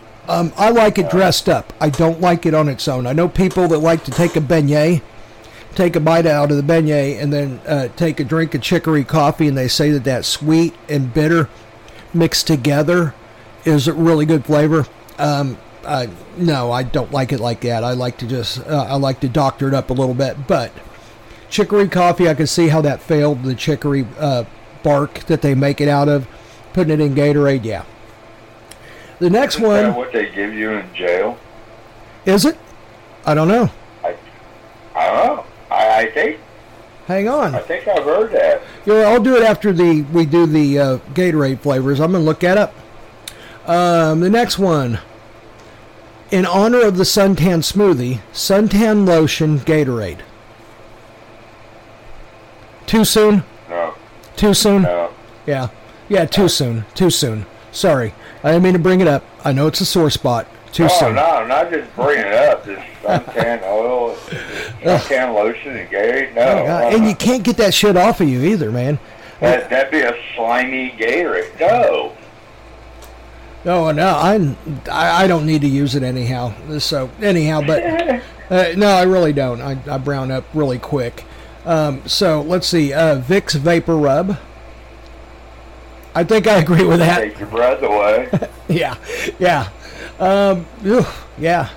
I like it dressed up. I don't like it on its own. I know people that like to take a beignet, take a bite out of the beignet and then take a drink of chicory coffee, and they say that sweet and bitter mixed together is a really good flavor. No, I don't like it like that. I like to doctor it up a little bit. But chicory coffee, I can see how that failed. The chicory bark that they make it out of, putting it in Gatorade, yeah. The next one. Is that what they give you in jail? Is it? I don't know. I don't know. I think. Hang on. I think I've heard that. Yeah, I'll do it after we do the Gatorade flavors. I'm going to look that up. The next one. In honor of the suntan smoothie, suntan lotion Gatorade. Too soon? No. Too soon? No. Yeah. Yeah, too soon. Too soon. Sorry. I didn't mean to bring it up. I know it's a sore spot. Too soon. No, not just bringing it up. This suntan oil, suntan lotion, and Gatorade. No. And you can't get that shit off of you either, man. That'd be a slimy Gatorade. No. Oh, no, I don't need to use it anyhow. So, anyhow, but no, I really don't. I brown up really quick. So, let's see. Vicks Vapor Rub. I think I agree with that. Take your breath away. Yeah. Yeah. Yeah.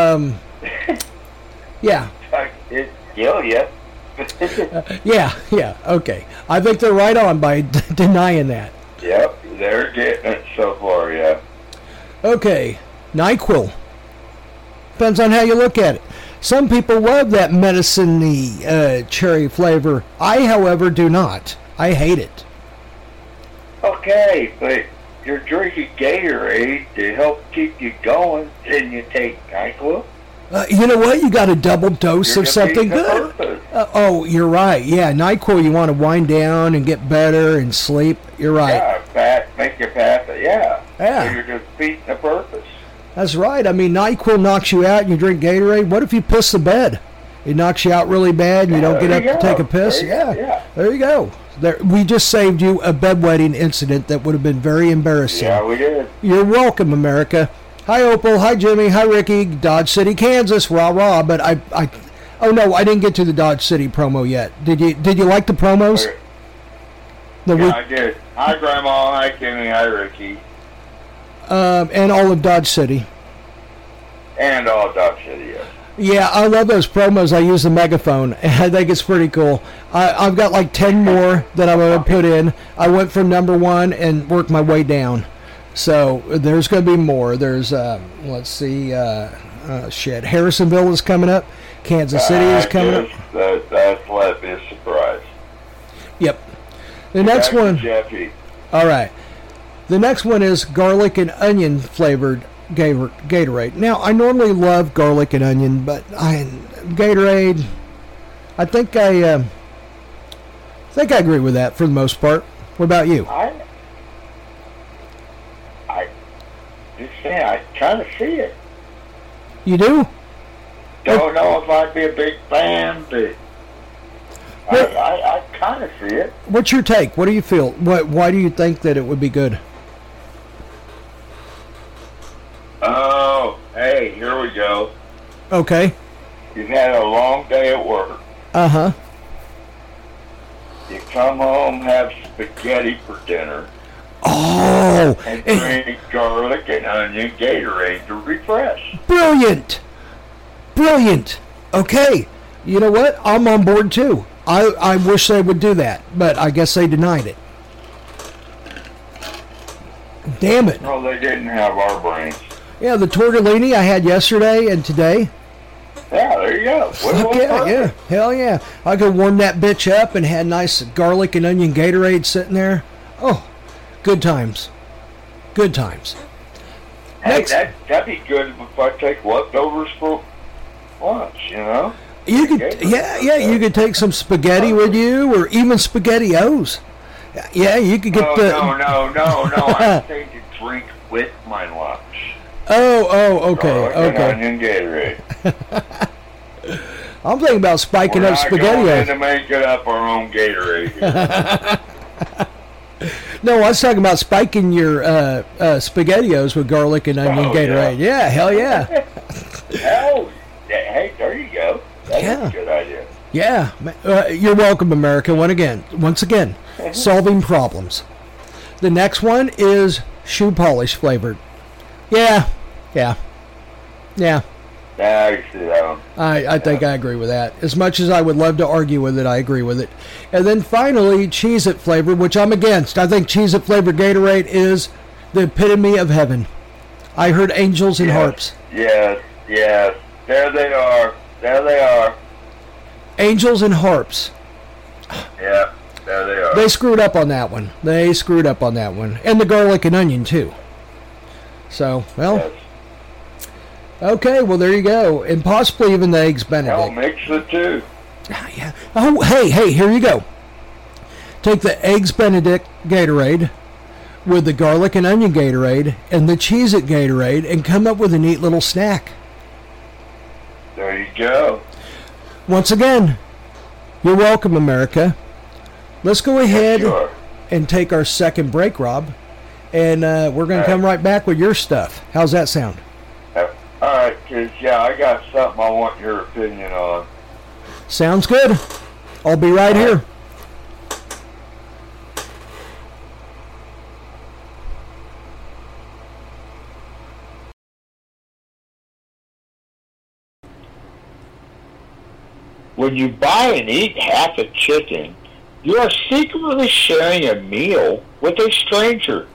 Yeah. It kill you. Yeah. Okay. I think they're right on by denying that. Yep, they're getting it so far, yeah. Okay, NyQuil. Depends on how you look at it. Some people love that medicine-y cherry flavor. I, however, do not. I hate it. Okay, but you're drinking Gatorade to help keep you going, then you take NyQuil. You know what? You got a double dose of something good. Oh, you're right. Yeah, NyQuil, you want to wind down and get better and sleep. You're right. Yeah, make you pass it. Yeah. Yeah. So you're defeating the purpose. That's right. I mean, NyQuil knocks you out and you drink Gatorade. What if you piss the bed? It knocks you out really bad and you don't get up to take a piss? Yeah. There you go. We just saved you a bedwetting incident that would have been very embarrassing. Yeah, we did. You're welcome, America. Hi, Opal. Hi, Jimmy. Hi, Ricky. Dodge City, Kansas. Rah, rah. But oh, no, I didn't get to the Dodge City promo yet. Did you like the promos? Okay. I did. Hi, Grandma. Hi, Kimmy. Hi, Ricky. And all of Dodge City. And all of Dodge City, yes. Yeah, I love those promos. I use the megaphone. I think it's pretty cool. I've got like 10 more that I'm going to put in. I went from number 1 and worked my way down. So there's going to be more. There's, let's see, Harrisonville is coming up. Kansas City is coming up. That's let me a surprise. Yep. The next one. Jeffy. All right. The next one is garlic and onion flavored Gatorade. Now, I normally love garlic and onion, but Gatorade, I think I agree with that for the most part. What about you? I kind of see it. You do? Don't know if I'd be a big fan, but I kind of see it. What's your take? What do you feel? Why do you think that it would be good? Oh, hey, here we go. Okay. You've had a long day at work. Uh-huh. You come home, have spaghetti for dinner. Oh! And drink garlic and onion Gatorade to refresh. Brilliant! Brilliant! Okay. You know what? I'm on board too. I wish they would do that, but I guess they denied it. Damn it. Well, they didn't have our brains. Yeah, the tortellini I had yesterday and today. Yeah, there you go. Fuck yeah. Hell yeah. I could warm that bitch up and had nice garlic and onion Gatorade sitting there. Oh, good times. Good times. Hey, that'd be good if I take leftovers for lunch, you know? You could, you could take some spaghetti with you, or even SpaghettiOs. Yeah, you could get No. I'm saying to drink with my lunch. Oh, okay. Onion Gatorade. I'm thinking about spiking up SpaghettiOs. We're not going to make it up our own Gatorade. No, I was talking about spiking your SpaghettiOs with garlic and onion Gatorade. Yeah, hell yeah. Hey, there you go. That's a good idea. Yeah, you're welcome, America. Once again, solving problems. The next one is shoe polish flavored. Yeah. Yeah, I see that one. I think I agree with that. As much as I would love to argue with it, I agree with it. And then finally, Cheez-It flavored, which I'm against. I think Cheez-It flavored Gatorade is the epitome of heaven. I heard angels and harps. Yes. There they are. Angels and harps. Yeah, there they are. They screwed up on that one. And the garlic and onion, too. So, well... Yes. Okay, well, there you go. And possibly even the Eggs Benedict. I'll mix the two. Yeah. Oh, hey, here you go. Take the Eggs Benedict Gatorade with the garlic and onion Gatorade and the Cheez-It Gatorade and come up with a neat little snack. There you go. Once again, you're welcome, America. Let's go ahead and take our second break, Rob. And we're going to come right back with your stuff. How's that sound? All right, kids. Yeah, I got something I want your opinion on. Sounds good. I'll be right here. When you buy and eat half a chicken, you are secretly sharing a meal with a stranger.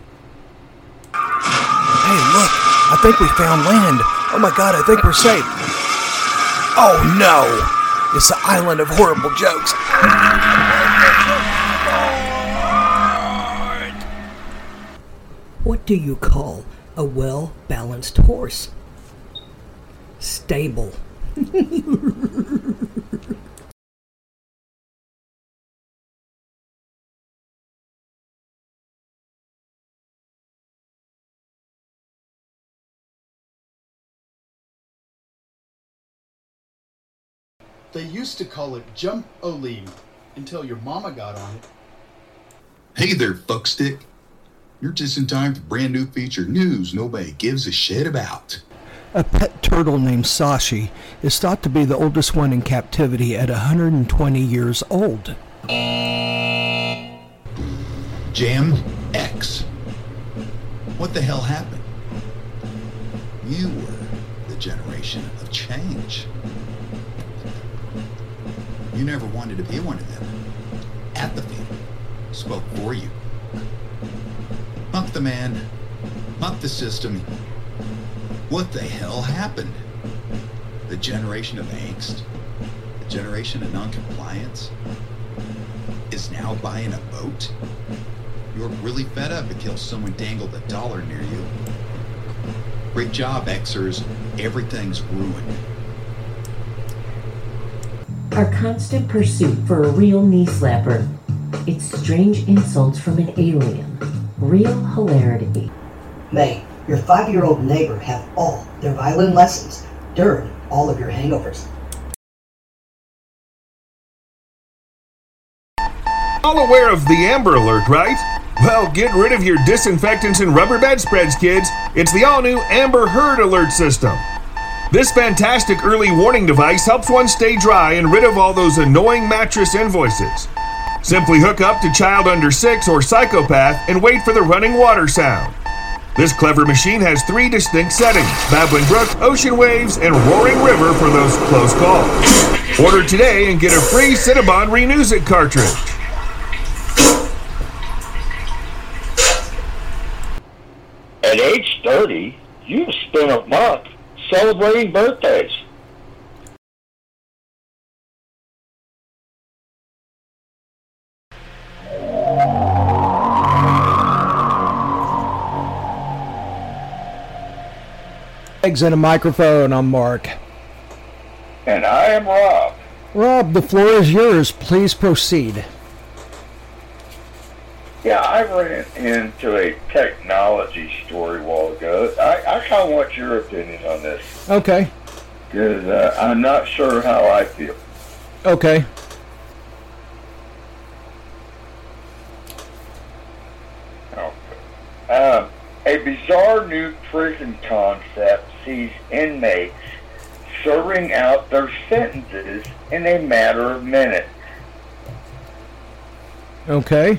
Hey, look. I think we found land. Oh my God, I think we're safe. Oh no! It's the island of horrible jokes. What do you call a well-balanced horse? Stable. They used to call it Jump-O-Lean until your mama got on it. Hey there, fuckstick. You're just in time for brand new feature news nobody gives a shit about. A pet turtle named Sashi is thought to be the oldest one in captivity at 120 years old. Jam X. What the hell happened? You were the generation of change. You never wanted to be one of them. Apathy spoke for you. Fuck the man. Fuck the system. What the hell happened? The generation of angst? The generation of non-compliance? Is now buying a boat? You're really fed up until someone dangled $1 near you. Great job, Xers. Everything's ruined. Our constant pursuit for a real knee slapper. It's strange insults from an alien. Real hilarity. May your 5-year-old neighbor have all their violin lessons during all of your hangovers. All aware of the Amber Alert, right? Well, get rid of your disinfectants and rubber bedspreads, kids. It's the all-new Amber Heard Alert system. This fantastic early warning device helps one stay dry and rid of all those annoying mattress invoices. Simply hook up to Child Under 6 or Psychopath and wait for the running water sound. This clever machine has 3 distinct settings: Babbling Brook, Ocean Waves, and Roaring River for those close calls. Order today and get a free Cinnabon Renews It cartridge. At age 30, you've spent a month celebrating birthdays. Eggs and a microphone. I'm Mark. And I am Rob. Rob, the floor is yours. Please proceed. Yeah, I ran into a technology story a while ago. I kind of want your opinion on this. Okay. Because I'm not sure how I feel. Okay. A bizarre new prison concept sees inmates serving out their sentences in a matter of minutes. Okay.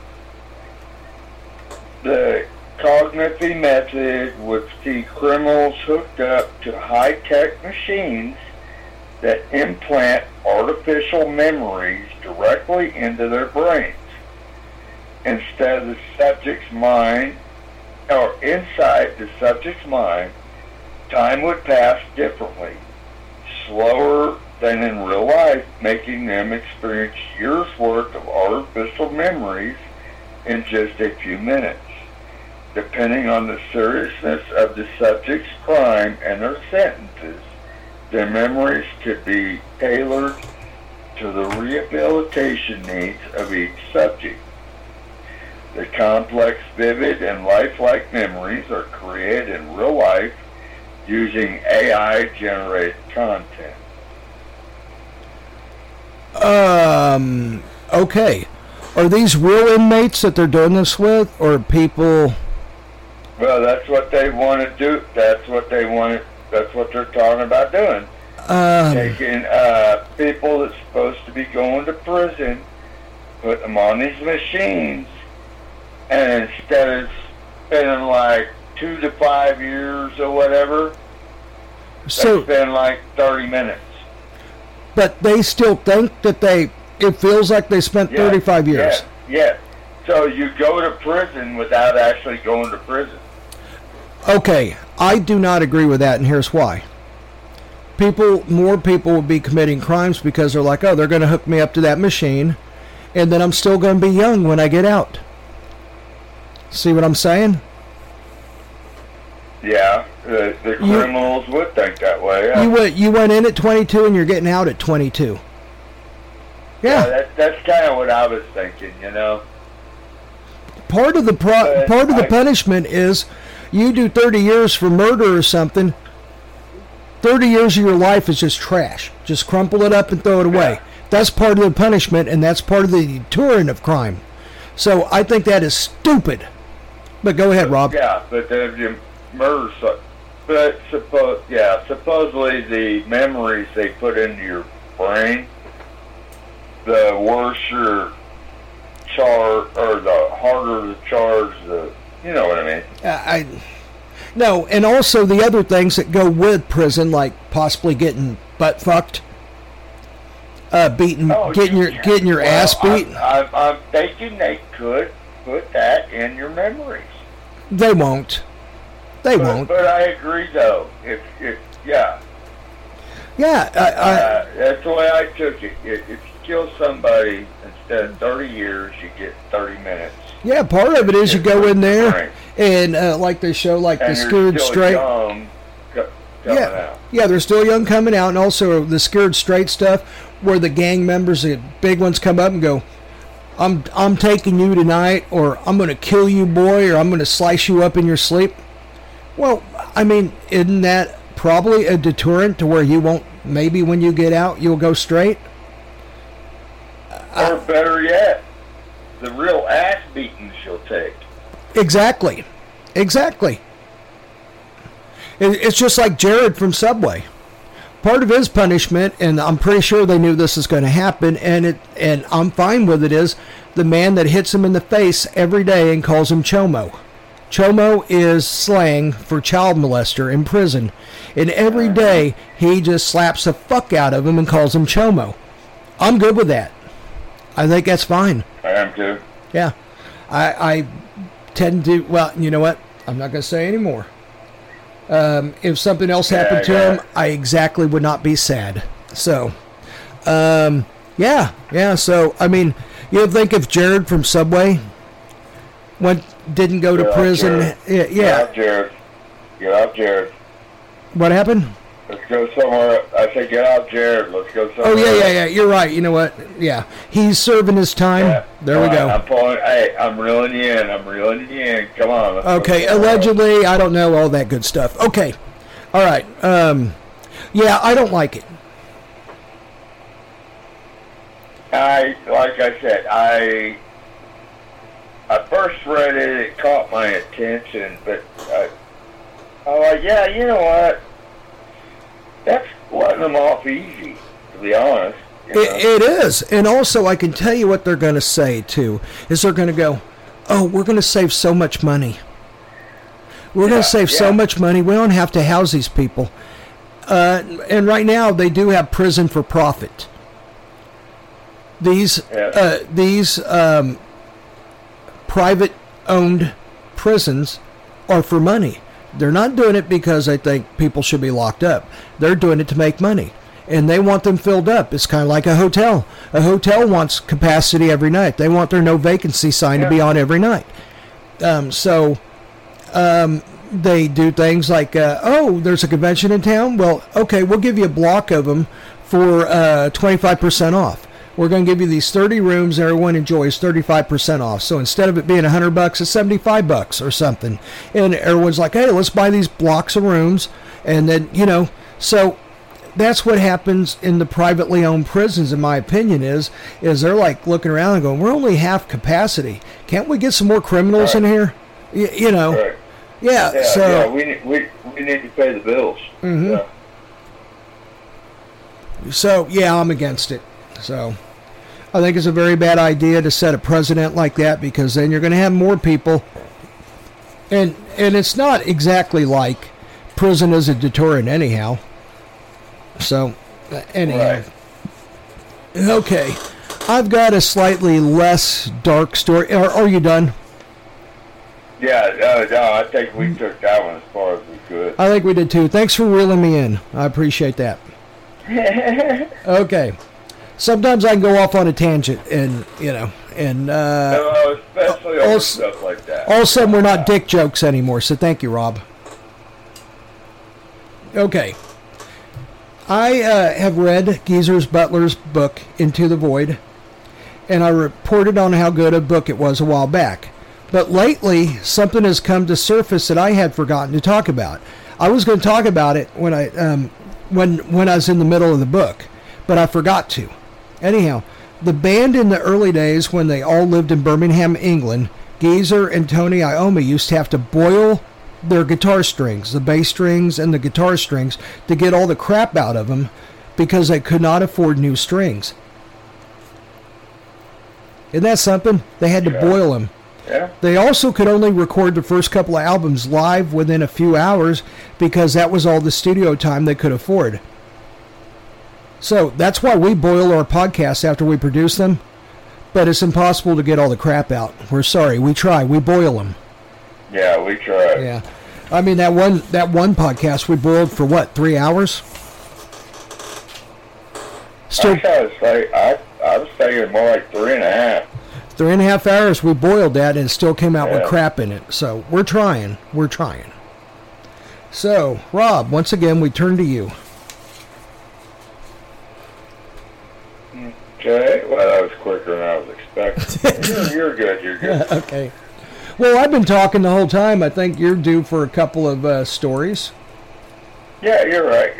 The cognitive method would see criminals hooked up to high-tech machines that implant artificial memories directly into their brains. Instead of the subject's mind, or inside the subject's mind, time would pass differently, slower than in real life, making them experience years' worth of artificial memories in just a few minutes. Depending on the seriousness of the subject's crime and their sentences, their memories could be tailored to the rehabilitation needs of each subject. The complex, vivid, and lifelike memories are created in real life using AI-generated content. Okay. Are these real inmates that they're doing this with, or people? Well, that's what they want to do. That's what they want. That's what they're talking about doing. Taking people that's supposed to be going to prison, put them on these machines, and instead of spending like 2 to 5 years or whatever, they spend like 30 minutes. But they still think that it feels like they spent 35 years. Yeah. So you go to prison without actually going to prison. Okay, I do not agree with that, and here's why. More people will be committing crimes because they're like, oh, they're going to hook me up to that machine, and then I'm still going to be young when I get out. See what I'm saying? Yeah, the criminals would think that way. Yeah. You went in at 22 and you're getting out at 22. Yeah, that's kind of what I was thinking. Part of the punishment is you do 30 years for murder or something. 30 years of your life is just trash. Just crumple it up and throw it away. That's part of the punishment, and that's part of the deterrent of crime. So I think that is stupid. But go ahead, Rob. Yeah, but then you murder. But supposedly the memories they put into your brain, the worse your charge, or the harder the charge, you know what I mean? No, and also the other things that go with prison, like possibly getting butt fucked, beaten, getting your ass beat. I'm thinking they could put that in your memories. They won't. Won't. But I agree, though. Yeah. That's the way I took it. If you kill somebody, instead of 30 years, you get 30 minutes. Yeah, part of it is you go in there and like they show, like the Scared Straight. Yeah, they're still young coming out, and also the Scared Straight stuff, where the gang members, the big ones, come up and go, "I'm taking you tonight," or "I'm going to kill you, boy," or "I'm going to slice you up in your sleep." Well, I mean, isn't that probably a deterrent to where you won't? Maybe when you get out, you'll go straight. Or better yet, the real ass beatings you'll take. Exactly. It's just like Jared from Subway. Part of his punishment, and I'm pretty sure they knew this was going to happen, and I'm fine with it, is the man that hits him in the face every day and calls him Chomo. Chomo is slang for child molester in prison, and every day he just slaps the fuck out of him and calls him Chomo. I'm good with that. I think that's fine. I am too. Yeah. I tend to, well, you know what? I'm not going to say anymore. If something else happened to him, I exactly would not be sad. So, yeah. So, I mean, you think if Jared from Subway didn't go to prison? Yeah. Get out, Jared. What happened? Let's go somewhere. I said, get out, Jared. Let's go somewhere. Oh, yeah. You're right. You know what? Yeah. He's serving his time. Yeah. There we go. I'm reeling you in. Come on. Okay. Allegedly, I don't know all that good stuff. Okay. All right. Yeah, I don't like it. Like I said, I first read it. It caught my attention, but I'm like, yeah, you know what? That's letting them off easy, to be honest. It is. And also, I can tell you what they're going to say, too, is they're going to go, oh, we're going to save so much money. We're going to save so much money. We don't have to house these people. And right now, they do have prison for profit. These private-owned prisons are for money. They're not doing it because they think people should be locked up. They're doing it to make money. And they want them filled up. It's kind of like a hotel. A hotel wants capacity every night. They want their no vacancy sign to be on every night. They do things like, oh, there's a convention in town? Well, okay, we'll give you a block of them for 25% off. We're going to give you these 30 rooms everyone enjoys 35% off. So instead of it being $100, it's $75 or something. And everyone's like, hey, let's buy these blocks of rooms. And then, so that's what happens in the privately owned prisons, in my opinion, is they're like looking around and going, we're only half capacity. Can't we get some more criminals in here? Right. Yeah, so we need to pay the bills. Mm-hmm. Yeah. So I'm against it. So I think it's a very bad idea to set a precedent like that, because then you're going to have more people, and it's not exactly like prison is a deterrent anyhow. So anyhow, okay, I've got a slightly less dark story. Are you done? Yeah, no, I think we took that one as far as we could. I think we did too. Thanks for reeling me in. I appreciate that. Okay. Sometimes I can go off on a tangent, and especially over stuff like that. All of a sudden, we're not dick jokes anymore. So thank you, Rob. Okay. I have read Geezer Butler's book Into the Void, and I reported on how good a book it was a while back. But lately, something has come to surface that I had forgotten to talk about. I was going to talk about it when I was in the middle of the book, but I forgot to. Anyhow, the band in the early days when they all lived in Birmingham, England, Geezer and Tony Iommi used to have to boil their guitar strings, the bass strings and the guitar strings, to get all the crap out of them because they could not afford new strings. Isn't that something? They had to boil them. Yeah. They also could only record the first couple of albums live within a few hours because that was all the studio time they could afford. So that's why we boil our podcasts after we produce them, but it's impossible to get all the crap out. We're sorry. We try. We boil them. Yeah, we try. Yeah. I mean, that one podcast we boiled for what, 3 hours? Still, I was thinking more like 3.5. 3.5 hours we boiled that, and it still came out with crap in it. So we're trying. So, Rob, once again, we turn to you. Okay, well, that was quicker than I was expecting. You're good. Okay. Well, I've been talking the whole time. I think you're due for a couple of stories. Yeah, you're right.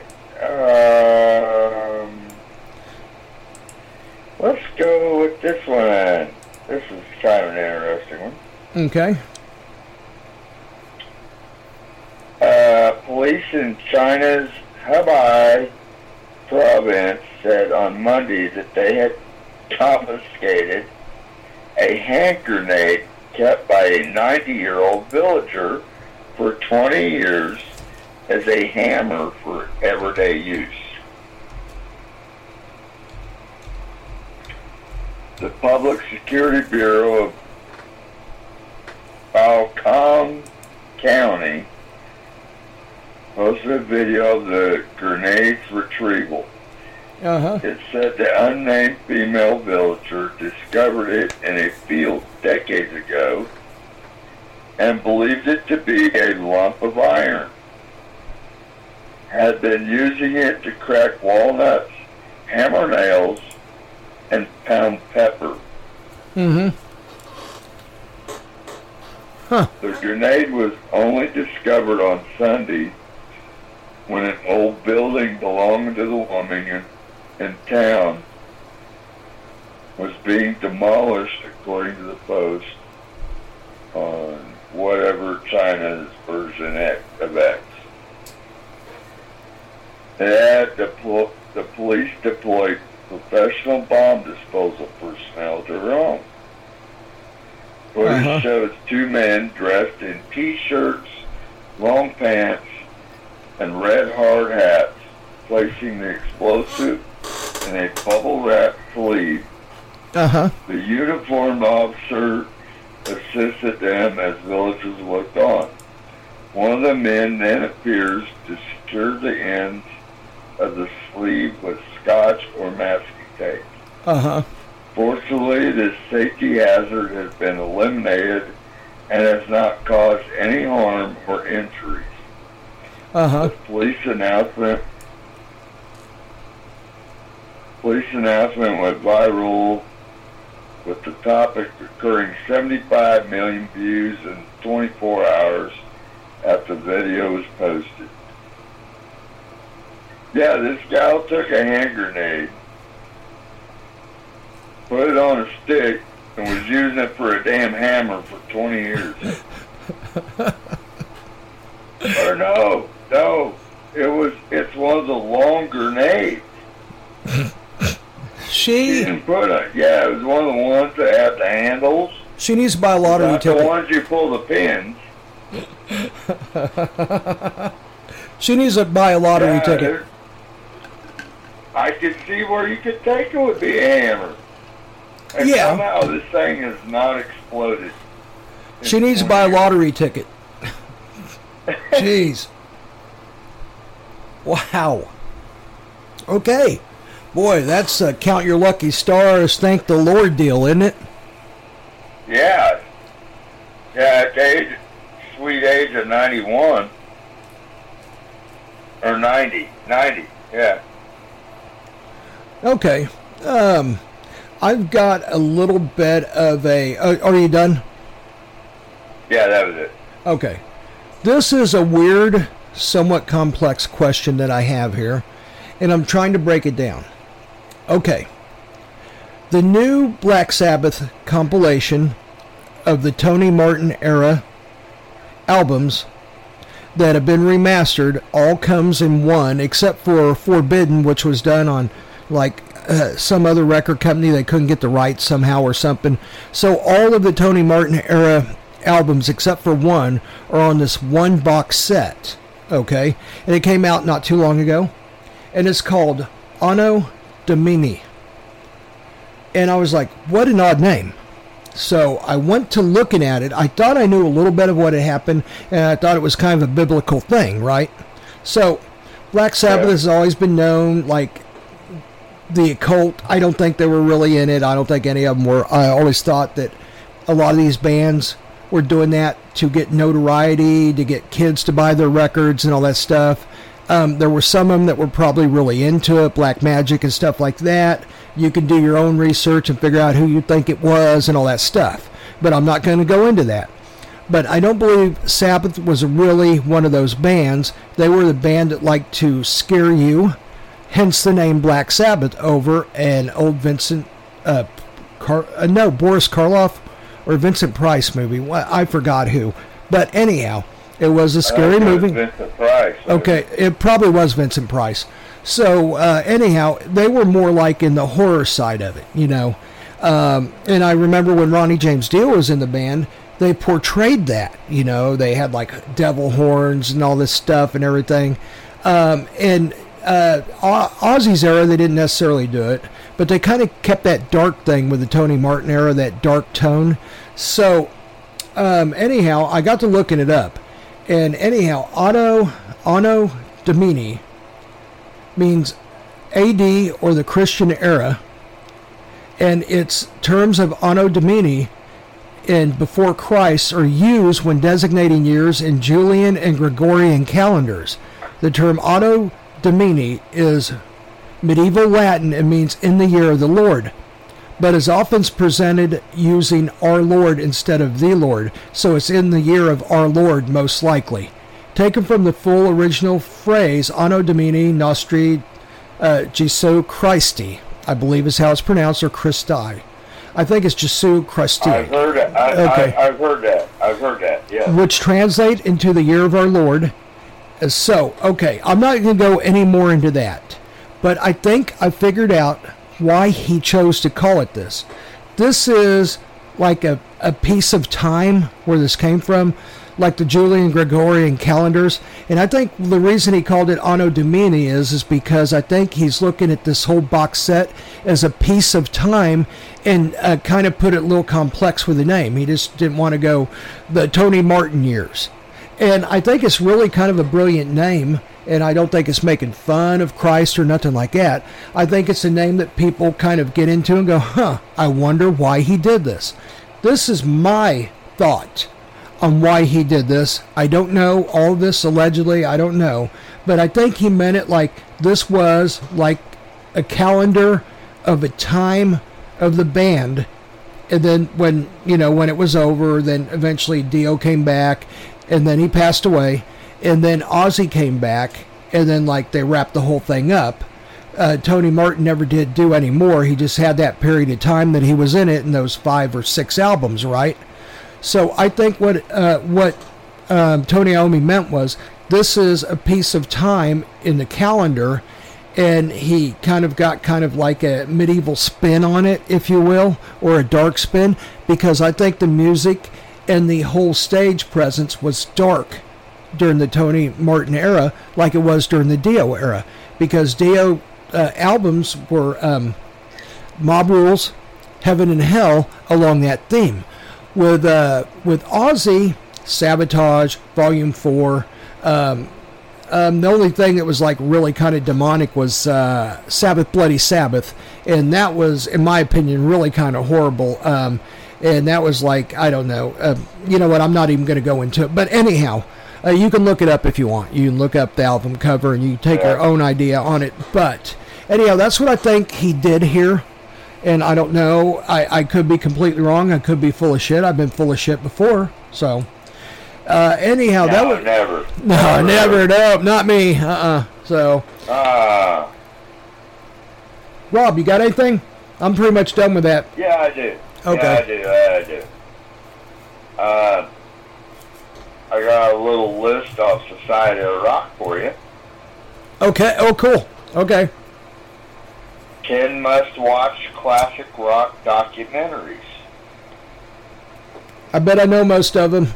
Let's go with this one. This is kind of an interesting one. Okay. Police in China's Hebei province said on Monday that they had confiscated a hand grenade kept by a 90-year-old villager for 20 years as a hammer for everyday use. The Public Security Bureau of Baokang County posted a video of the grenade's retrieval. It said the unnamed female villager discovered it in a field decades ago and believed it to be a lump of iron. Had been using it to crack walnuts, hammer nails, and pound pepper. The grenade was only discovered on Sunday when an old building belonging to the woman in town was being demolished, according to the Post, on whatever China's version of X. The police deployed professional bomb disposal personnel to Rome. Footage shows two men dressed in T-shirts, long pants, and red hard hats placing the explosive in a bubble-wrapped sleeve. The uniformed officer assisted them as villagers looked on. One of the men then appears to secure the ends of the sleeve with scotch or masking tape. Fortunately, this safety hazard has been eliminated and has not caused any harm or injuries. The police announcement went viral, with the topic occurring 75 million views in 24 hours after the video was posted. Yeah, this gal took a hand grenade, put it on a stick, and was using it for a damn hammer for 20 years. Or no, it's one of the long grenades. She didn't put it. Yeah, it was one of the ones that had the handles. She needs to buy a lottery ticket. The ones you pull the pins. She needs to buy a lottery ticket. I could see where you could take it with the hammer. And somehow this thing has not exploded. She needs to buy a lottery ticket. Jeez. Wow. Okay. Boy, that's a count your lucky stars, thank the Lord deal, isn't it? Yeah. Yeah, at the sweet age of 91. Or 90, yeah. Okay. I've got a little bit of a... are you done? Yeah, that was it. Okay. This is a weird, somewhat complex question that I have here, and I'm trying to break it down. Okay. The new Black Sabbath compilation of the Tony Martin era albums that have been remastered all comes in one, except for Forbidden, which was done on like some other record company. They couldn't get the rights somehow or something. So all of the Tony Martin era albums, except for one, are on this one box set. Okay? And it came out not too long ago. And it's called Anno Domini. And I was like, what an odd name. So I went to looking at it. I thought I knew a little bit of what had happened, and I thought it was kind of a biblical thing, right? So Black Sabbath has always been known, like the occult. I don't think they were really in it. I don't think any of them were. I always thought that a lot of these bands were doing that to get notoriety, to get kids to buy their records and all that stuff. There were some of them that were probably really into it, Black Magic and stuff like that. You can do your own research and figure out who you think it was and all that stuff. But I'm not going to go into that. But I don't believe Sabbath was really one of those bands. They were the band that liked to scare you, hence the name Black Sabbath over an old Boris Karloff or Vincent Price movie. I forgot who. But anyhow, it was a scary movie. Vincent Price. Okay, it probably was Vincent Price. So anyhow, they were more like in the horror side of it, you know. And I remember when Ronnie James Dio was in the band, they portrayed that, you know. They had like devil horns and all this stuff and everything. And Ozzy's era, they didn't necessarily do it, but they kind of kept that dark thing with the Tony Martin era, that dark tone. So anyhow, I got to looking it up. And anyhow, Anno Domini means AD or the Christian era, and its terms of Anno Domini and before Christ are used when designating years in Julian and Gregorian calendars. The term Anno Domini is medieval Latin and means in the year of the Lord, but is often presented using our Lord instead of the Lord, so it's in the year of our Lord most likely. Taken from the full original phrase, Anno Domini Nostri Jesu Christi, I believe is how it's pronounced, or Christi. I think it's Jesu Christi. I've heard it. I've heard that, yeah. Which translate into the year of our Lord. So, okay, I'm not going to go any more into that. But I think I figured out why he chose to call it this. This is like a piece of time where this came from, like the Julian Gregorian calendars. And I think the reason he called it Anno Domini is because I think he's looking at this whole box set as a piece of time and kind of put it a little complex with the name. He just didn't want to go the Tony Martin years. And I think it's really kind of a brilliant name, and I don't think it's making fun of Christ or nothing like that. I think it's a name that people kind of get into and go, I wonder why he did this. This is my thought on why he did this. I don't know. All this allegedly, I don't know. But I think he meant it like this was like a calendar of a time of the band. And then when it was over, then eventually Dio came back, and then he passed away, and then Ozzy came back, and then like they wrapped the whole thing up. Tony Martin never did do any more. He just had that period of time that he was in it in those 5 or 6 albums, right? So I think what Tony Iommi meant was this is a piece of time in the calendar, and he kind of got kind of like a medieval spin on it, if you will, or a dark spin, because I think the music and the whole stage presence was dark during the Tony Martin era like it was during the Dio era, because Dio albums were Mob Rules, Heaven and Hell along that theme. With Ozzy, Sabotage, Volume 4, the only thing that was like really kind of demonic was Sabbath Bloody Sabbath, and that was, in my opinion, really kind of horrible. And that was like, I don't know. You know what? I'm not even going to go into it. But anyhow, you can look it up if you want. You can look up the album cover and you take your own idea on it. But anyhow, that's what I think he did here. And I don't know. I could be completely wrong. I could be full of shit. I've been full of shit before. So anyhow, that was never. No, never. No, not me. So. Rob, you got anything? I'm pretty much done with that. Yeah, I do. Okay. Yeah, I do. I got a little list of Society of Rock for you. Okay. Oh, cool. Okay. 10 must-watch classic rock documentaries. I bet I know most of them.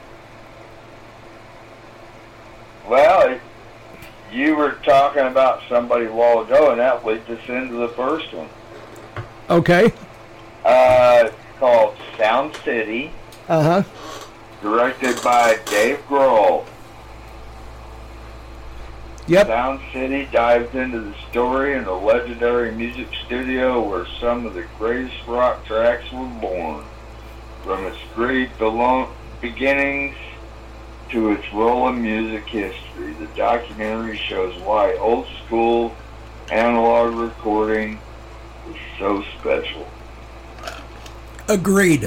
Well, you were talking about somebody a while ago, and that leads us into the first one. Okay. It's called Sound City. Uh-huh. Directed by Dave Grohl. Yep. Sound City dives into the story in a legendary music studio where some of the greatest rock tracks were born. From its great beginnings to its role in music history, the documentary shows why old school analog recording is so special. Agreed.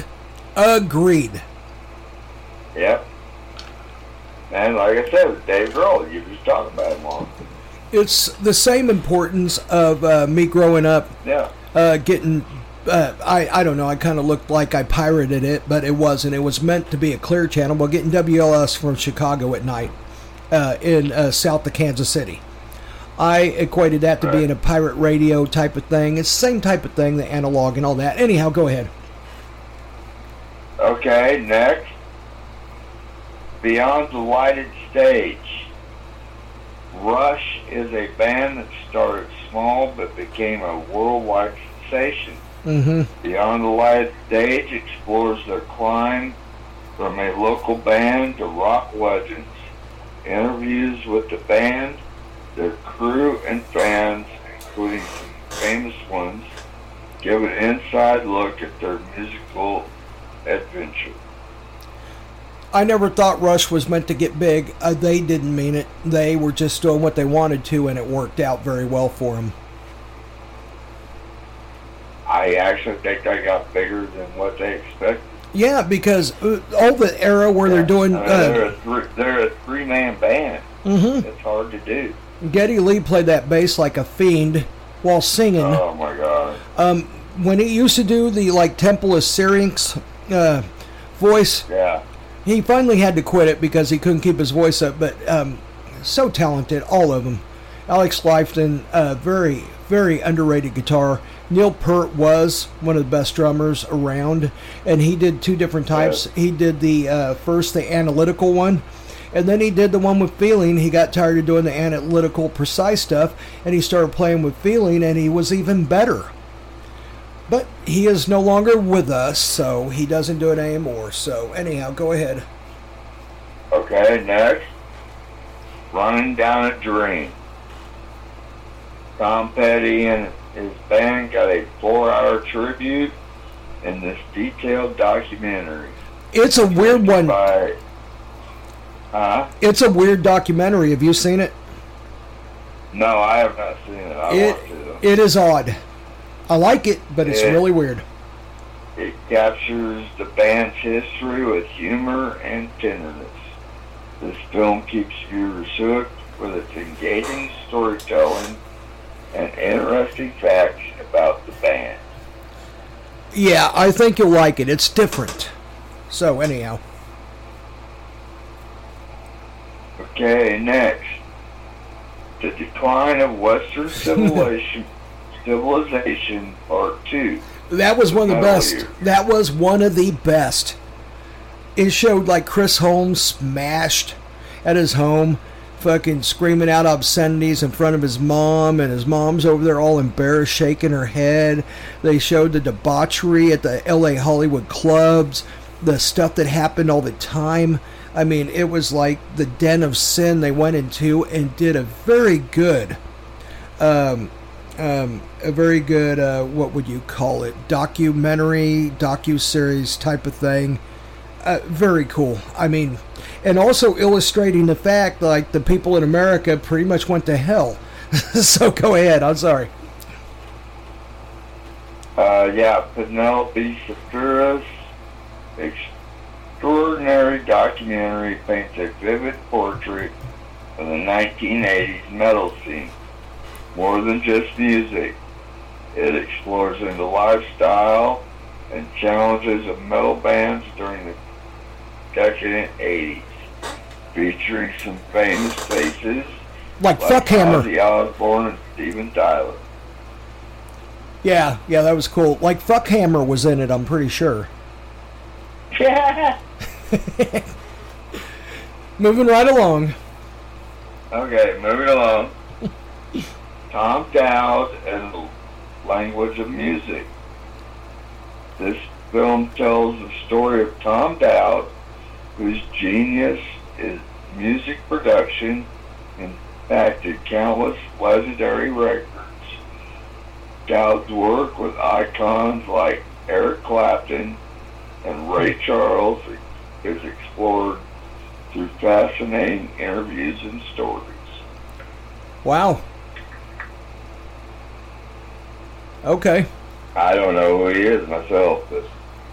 Yep. And like I said, with Dave Grohl, you just talking about him all. It's the same importance of me growing up. Yeah. Getting, I don't know, I kind of looked like I pirated it, but it wasn't. It was meant to be a clear channel, but getting WLS from Chicago at night in south of Kansas City. I equated that to being a pirate radio type of thing. It's the same type of thing, the analog and all that. Anyhow, go ahead. Okay, next. Beyond the Lighted Stage. Rush is a band that started small but became a worldwide sensation. Mm-hmm. Beyond the Lighted Stage explores their climb from a local band to rock legends. Interviews with the band, their crew and fans, including some famous ones, give an inside look at their musical adventure. I never thought Rush was meant to get big. They didn't mean it. They were just doing what they wanted to, and it worked out very well for them. I actually think they got bigger than what they expected. Yeah, because all the era where they're doing... they're a three-man band. Mm-hmm. It's hard to do. Geddy Lee played that bass like a fiend while singing. Oh, my God. When he used to do the, Temple of Syrinx voice... Yeah. He finally had to quit it because he couldn't keep his voice up, but so talented, all of them. Alex Lifeson, very, very underrated guitar. Neil Peart was one of the best drummers around, and he did two different types. He did the first, the analytical one, and then he did the one with feeling. He got tired of doing the analytical, precise stuff, and he started playing with feeling, and he was even better. But he is no longer with us, so he doesn't do it anymore. So anyhow, go ahead. Okay, next. Running Down a Dream. Tom Petty and his band got a 4-hour tribute in this detailed documentary. It's a weird one. It's a weird documentary. Have you seen it? No, I have not seen it. I want to. It is odd. I like it, but it's really weird. It captures the band's history with humor and tenderness. This film keeps viewers hooked with its engaging storytelling and interesting facts about the band. Yeah, I think you'll like it. It's different. So, anyhow. Okay, next. The Decline of Western Civilization, Part 2. That was one of the best. That was one of the best. It showed like Chris Holmes smashed at his home, fucking screaming out obscenities in front of his mom, and his mom's over there all embarrassed, shaking her head. They showed the debauchery at the LA Hollywood clubs, the stuff that happened all the time. I mean, it was like the den of sin they went into, and did a very good, what would you call it? Documentary, docu-series type of thing. Very cool. I mean, and also illustrating the fact like the people in America pretty much went to hell. So go ahead. I'm sorry. Penelope Shapira's extraordinary documentary paints a vivid portrait of the 1980s metal scene. More than just music, it explores into lifestyle and challenges of metal bands during the decadent 80s, featuring some famous faces like Fuckhammer, Ozzy Osbourne and Steven Tyler. Yeah, that was cool. Like Fuckhammer was in it, I'm pretty sure. Yeah. Moving right along. Okay, moving along. Tom Dowd and the Language of Music. This film tells the story of Tom Dowd, whose genius is music production impacted countless legendary records. Dowd's work with icons like Eric Clapton and Ray Charles is explored through fascinating interviews and stories. Wow. Okay. I don't know who he is myself, but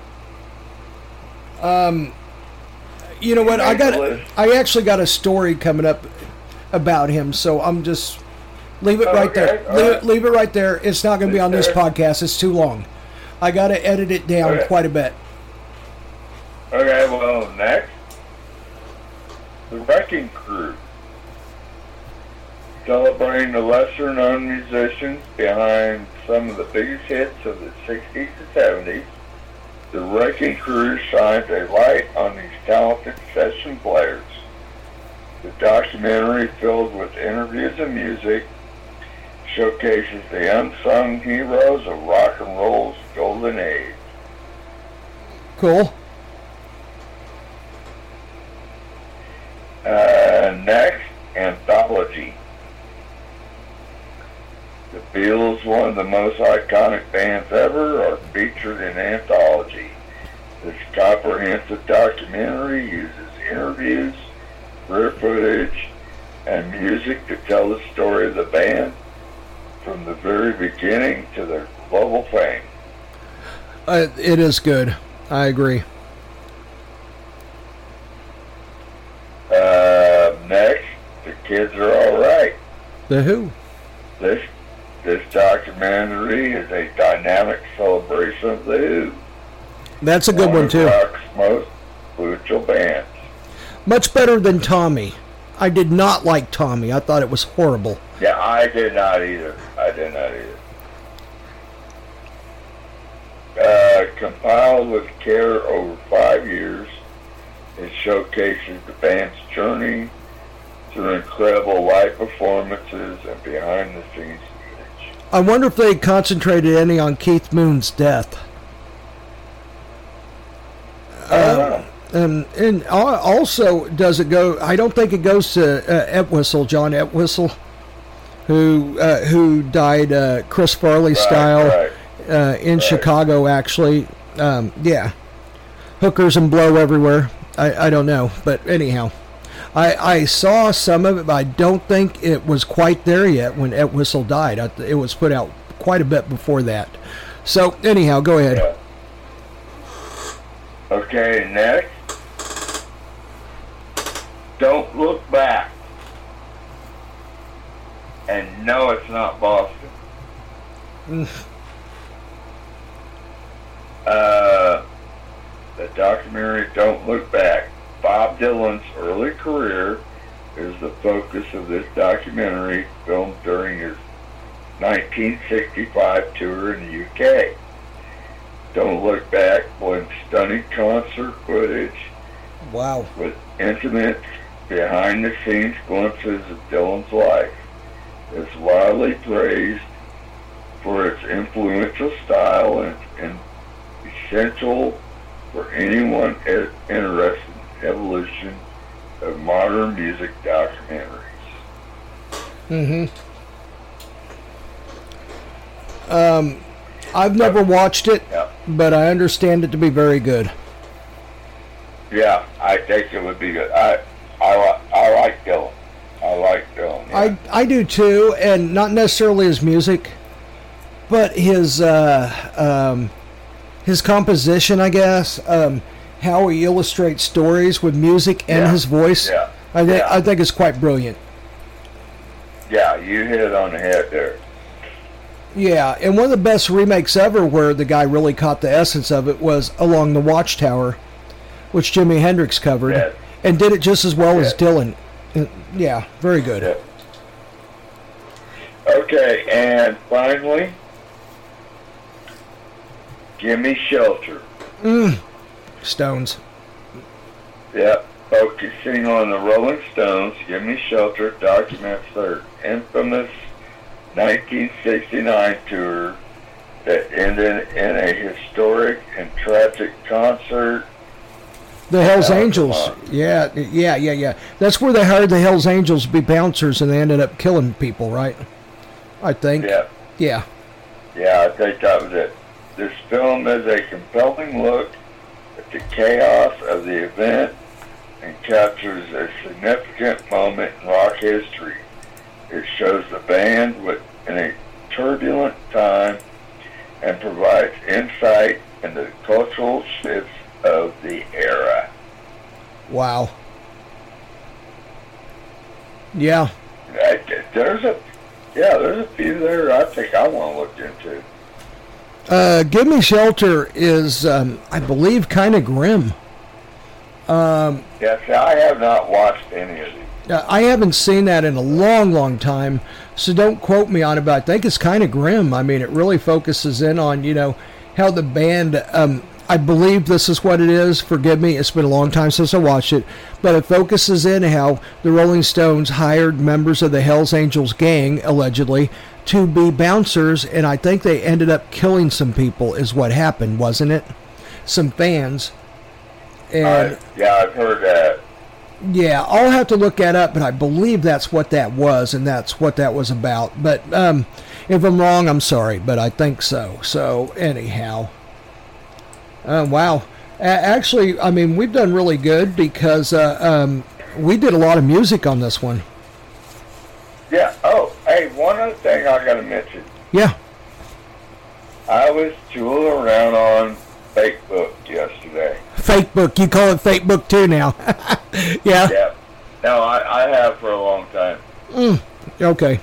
you know what? I actually got a story coming up about him, so I'm just leave it right there. Leave it right there. It's not going to be on this podcast. It's too long. I got to edit it down quite a bit. Okay, well, next, The Wrecking Crew. Celebrating the lesser-known musicians behind some of the biggest hits of the 60s and 70s, The Wrecking Crew shines a light on these talented session players. The documentary, filled with interviews and music, showcases the unsung heroes of rock and roll's golden age. Cool. Next, Anthology. The Beatles, one of the most iconic bands ever, are featured in Anthology. This comprehensive documentary uses interviews, rare footage, and music to tell the story of the band from the very beginning to their global fame. It is good. I agree. Next, The Kids Are Alright. The Who? This documentary is a dynamic celebration of The Who. That's a good one too. Rock's most influential bands. Much better than Tommy. I did not like Tommy. I thought it was horrible. Yeah, I did not either. Compiled with care over 5 years, it showcases the band's journey through incredible live performances and behind-the-scenes footage. I wonder if they concentrated any on Keith Moon's death. And also, does it go? I don't think it goes to Entwistle, John Entwistle, who died Chris Farley style in Chicago. Actually, yeah, hookers and blow everywhere. I don't know, but anyhow, I saw some of it, but I don't think it was quite there yet when Entwistle died. It was put out quite a bit before that. So anyhow, go ahead. Yeah. Okay, next. Don't Look Back. And no, it's not Boston. The documentary Don't Look Back. Bob Dylan's early career is the focus of this documentary, filmed during his 1965 tour in the UK. Don't Look Back blends stunning concert footage wow. with intimate, behind-the-scenes glimpses of Dylan's life. It's widely praised for its influential style and essential for anyone interested in the evolution of modern music documentaries. I've never watched it, but I understand it to be very good. Yeah, I think it would be good. I like Dylan. I like Dylan. Yeah. I do too, and not necessarily his music, but his composition, I guess. How he illustrates stories with music and his voice. Yeah. I think it's quite brilliant. Yeah, you hit it on the head there. Yeah, and one of the best remakes ever where the guy really caught the essence of it was Along the Watchtower, which Jimi Hendrix covered, and did it just as well as Dylan. Yeah, very good. Yeah. Okay, and finally, Gimme Shelter. Stones. Yep, focusing on the Rolling Stones, Gimme Shelter documents their infamous 1969 tour that ended in a historic and tragic concert. The Hells Angels. Yeah. That's where they hired the Hells Angels to be bouncers, and they ended up killing people, right? I think. Yeah. Yeah. Yeah, I think that was it. This film is a compelling look at the chaos of the event and captures a significant moment in rock history. It shows the band in a turbulent time and provides insight into the cultural shifts of the era. Wow. Yeah. There's a few there I think I want to look into. Give Me Shelter is, I believe, kind of grim. Yes, I have not watched any of these. I haven't seen that in a long, long time, so don't quote me on it, but I think it's kind of grim. I mean, it really focuses in on, how the band, I believe this is what it is. Forgive me, it's been a long time since I watched it, but it focuses in how the Rolling Stones hired members of the Hells Angels gang, allegedly, to be bouncers, and I think they ended up killing some people is what happened, wasn't it? Some fans. And I've heard that. Yeah, I'll have to look that up, but I believe that's what that was, and that's what that was about. But if I'm wrong, I'm sorry, but I think so. So, anyhow. Wow. Actually, I mean, we've done really good because we did a lot of music on this one. Yeah. Oh, hey, one other thing I got to mention. Yeah. I was tooling around on Facebook yesterday. Facebook, you call it Facebook too now. Yeah. Yeah. No, I have for a long time. Okay.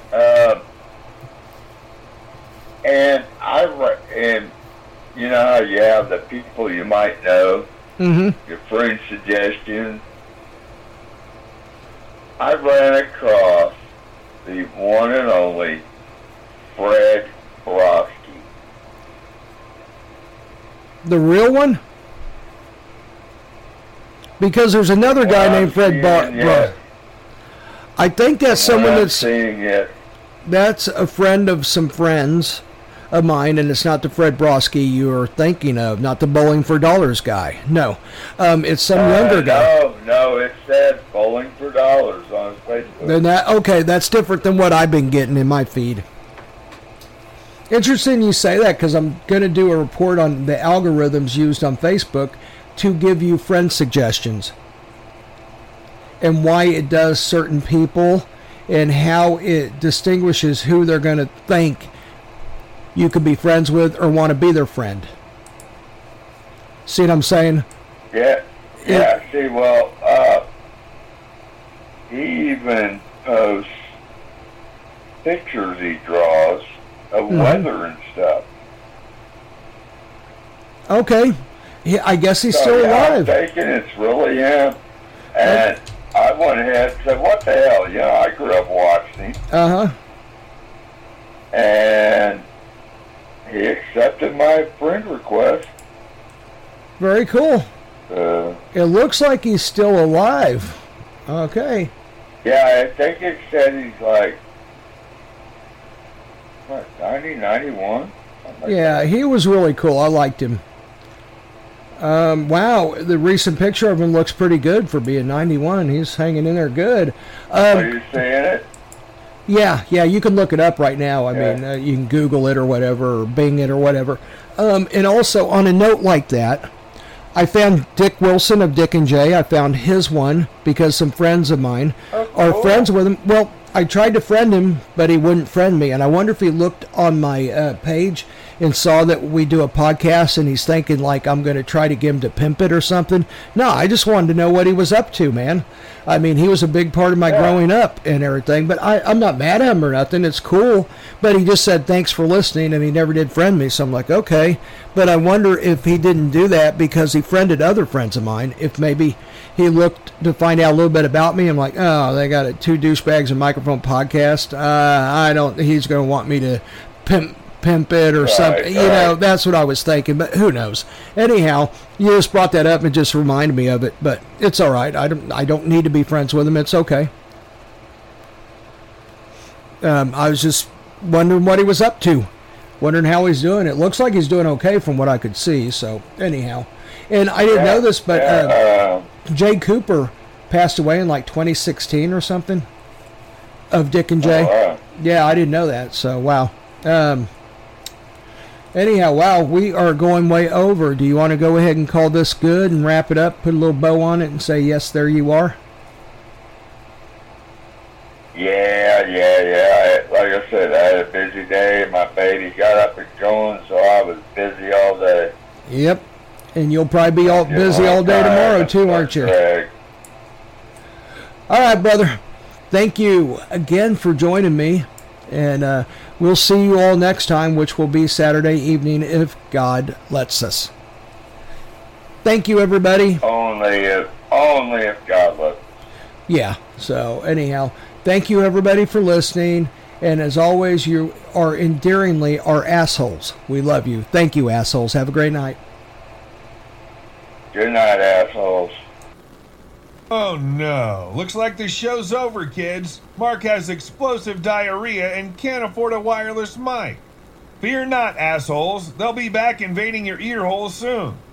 And and you know how you have the people you might know, your friend's suggestions. I ran across the one and only Fred Broski. The real one? Because there's another guy named Fred Broski. I think that's someone that's... That's a friend of some friends of mine, and it's not the Fred Broski you're thinking of, not the Bowling for Dollars guy. No. It's some younger guy. No, it said Bowling for Dollars on his Facebook. Then okay, that's different than what I've been getting in my feed. Interesting you say that, because I'm going to do a report on the algorithms used on Facebook to give you friend suggestions and why it does certain people and how it distinguishes who they're going to think you could be friends with or want to be their friend. See what I'm saying? Yeah. See, well, he even posts pictures he draws of weather and stuff. Okay. I guess he's still alive. I'm thinking it's really him. And I went ahead and said, what the hell? You know, I grew up watching him. Uh-huh. And he accepted my friend request. Very cool. It looks like he's still alive. Okay. Yeah, I think it said he's like, what, 90, 91? Yeah, he was really cool. I liked him. Wow, the recent picture of him looks pretty good for being 91. He's hanging in there good. Are you seeing it? Yeah, you can look it up right now. I mean, you can Google it or whatever, or Bing it or whatever. And also, on a note like that, I found Dick Wilson of Dick and Jay. I found his one because some friends of mine are friends with him. Well, I tried to friend him, but he wouldn't friend me. And I wonder if he looked on my page and saw that we do a podcast and he's thinking like I'm going to try to get him to pimp it or something. No, I just wanted to know what he was up to, man. I mean, he was a big part of my growing up and everything, but I'm not mad at him or nothing. It's cool. But he just said, thanks for listening, and he never did friend me. So I'm like, okay. But I wonder if he didn't do that because he friended other friends of mine. If maybe he looked to find out a little bit about me. I'm like, oh, they got a Two Douchebags and Microphone podcast. He's going to want me to pimp it or something. You know, that's what I was thinking, but who knows? Anyhow, you just brought that up and just reminded me of it, but it's all right. I don't need to be friends with him. It's okay. I was just wondering what he was up to, wondering how he's doing. It looks like he's doing okay from what I could see. So anyhow, and I didn't know this, but Jay Cooper passed away in like 2016 or something of Dick and Jay. Yeah, I didn't know that. So wow. Anyhow, wow, we are going way over. Do you want to go ahead and call this good and wrap it up, put a little bow on it, and say, yes, there you are? Yeah. Like I said, I had a busy day. My baby got up and going, so I was busy all day. Yep, and you'll probably be busy all day tomorrow, too, aren't you? All right, brother. Thank you again for joining me, and we'll see you all next time, which will be Saturday evening if God lets us. Thank you, everybody. Only if God lets us. Yeah, so anyhow, thank you, everybody, for listening. And as always, you are endearingly our assholes. We love you. Thank you, assholes. Have a great night. Good night, assholes. Oh no, looks like the show's over, kids. Mark has explosive diarrhea and can't afford a wireless mic. Fear not, assholes. They'll be back invading your ear holes soon.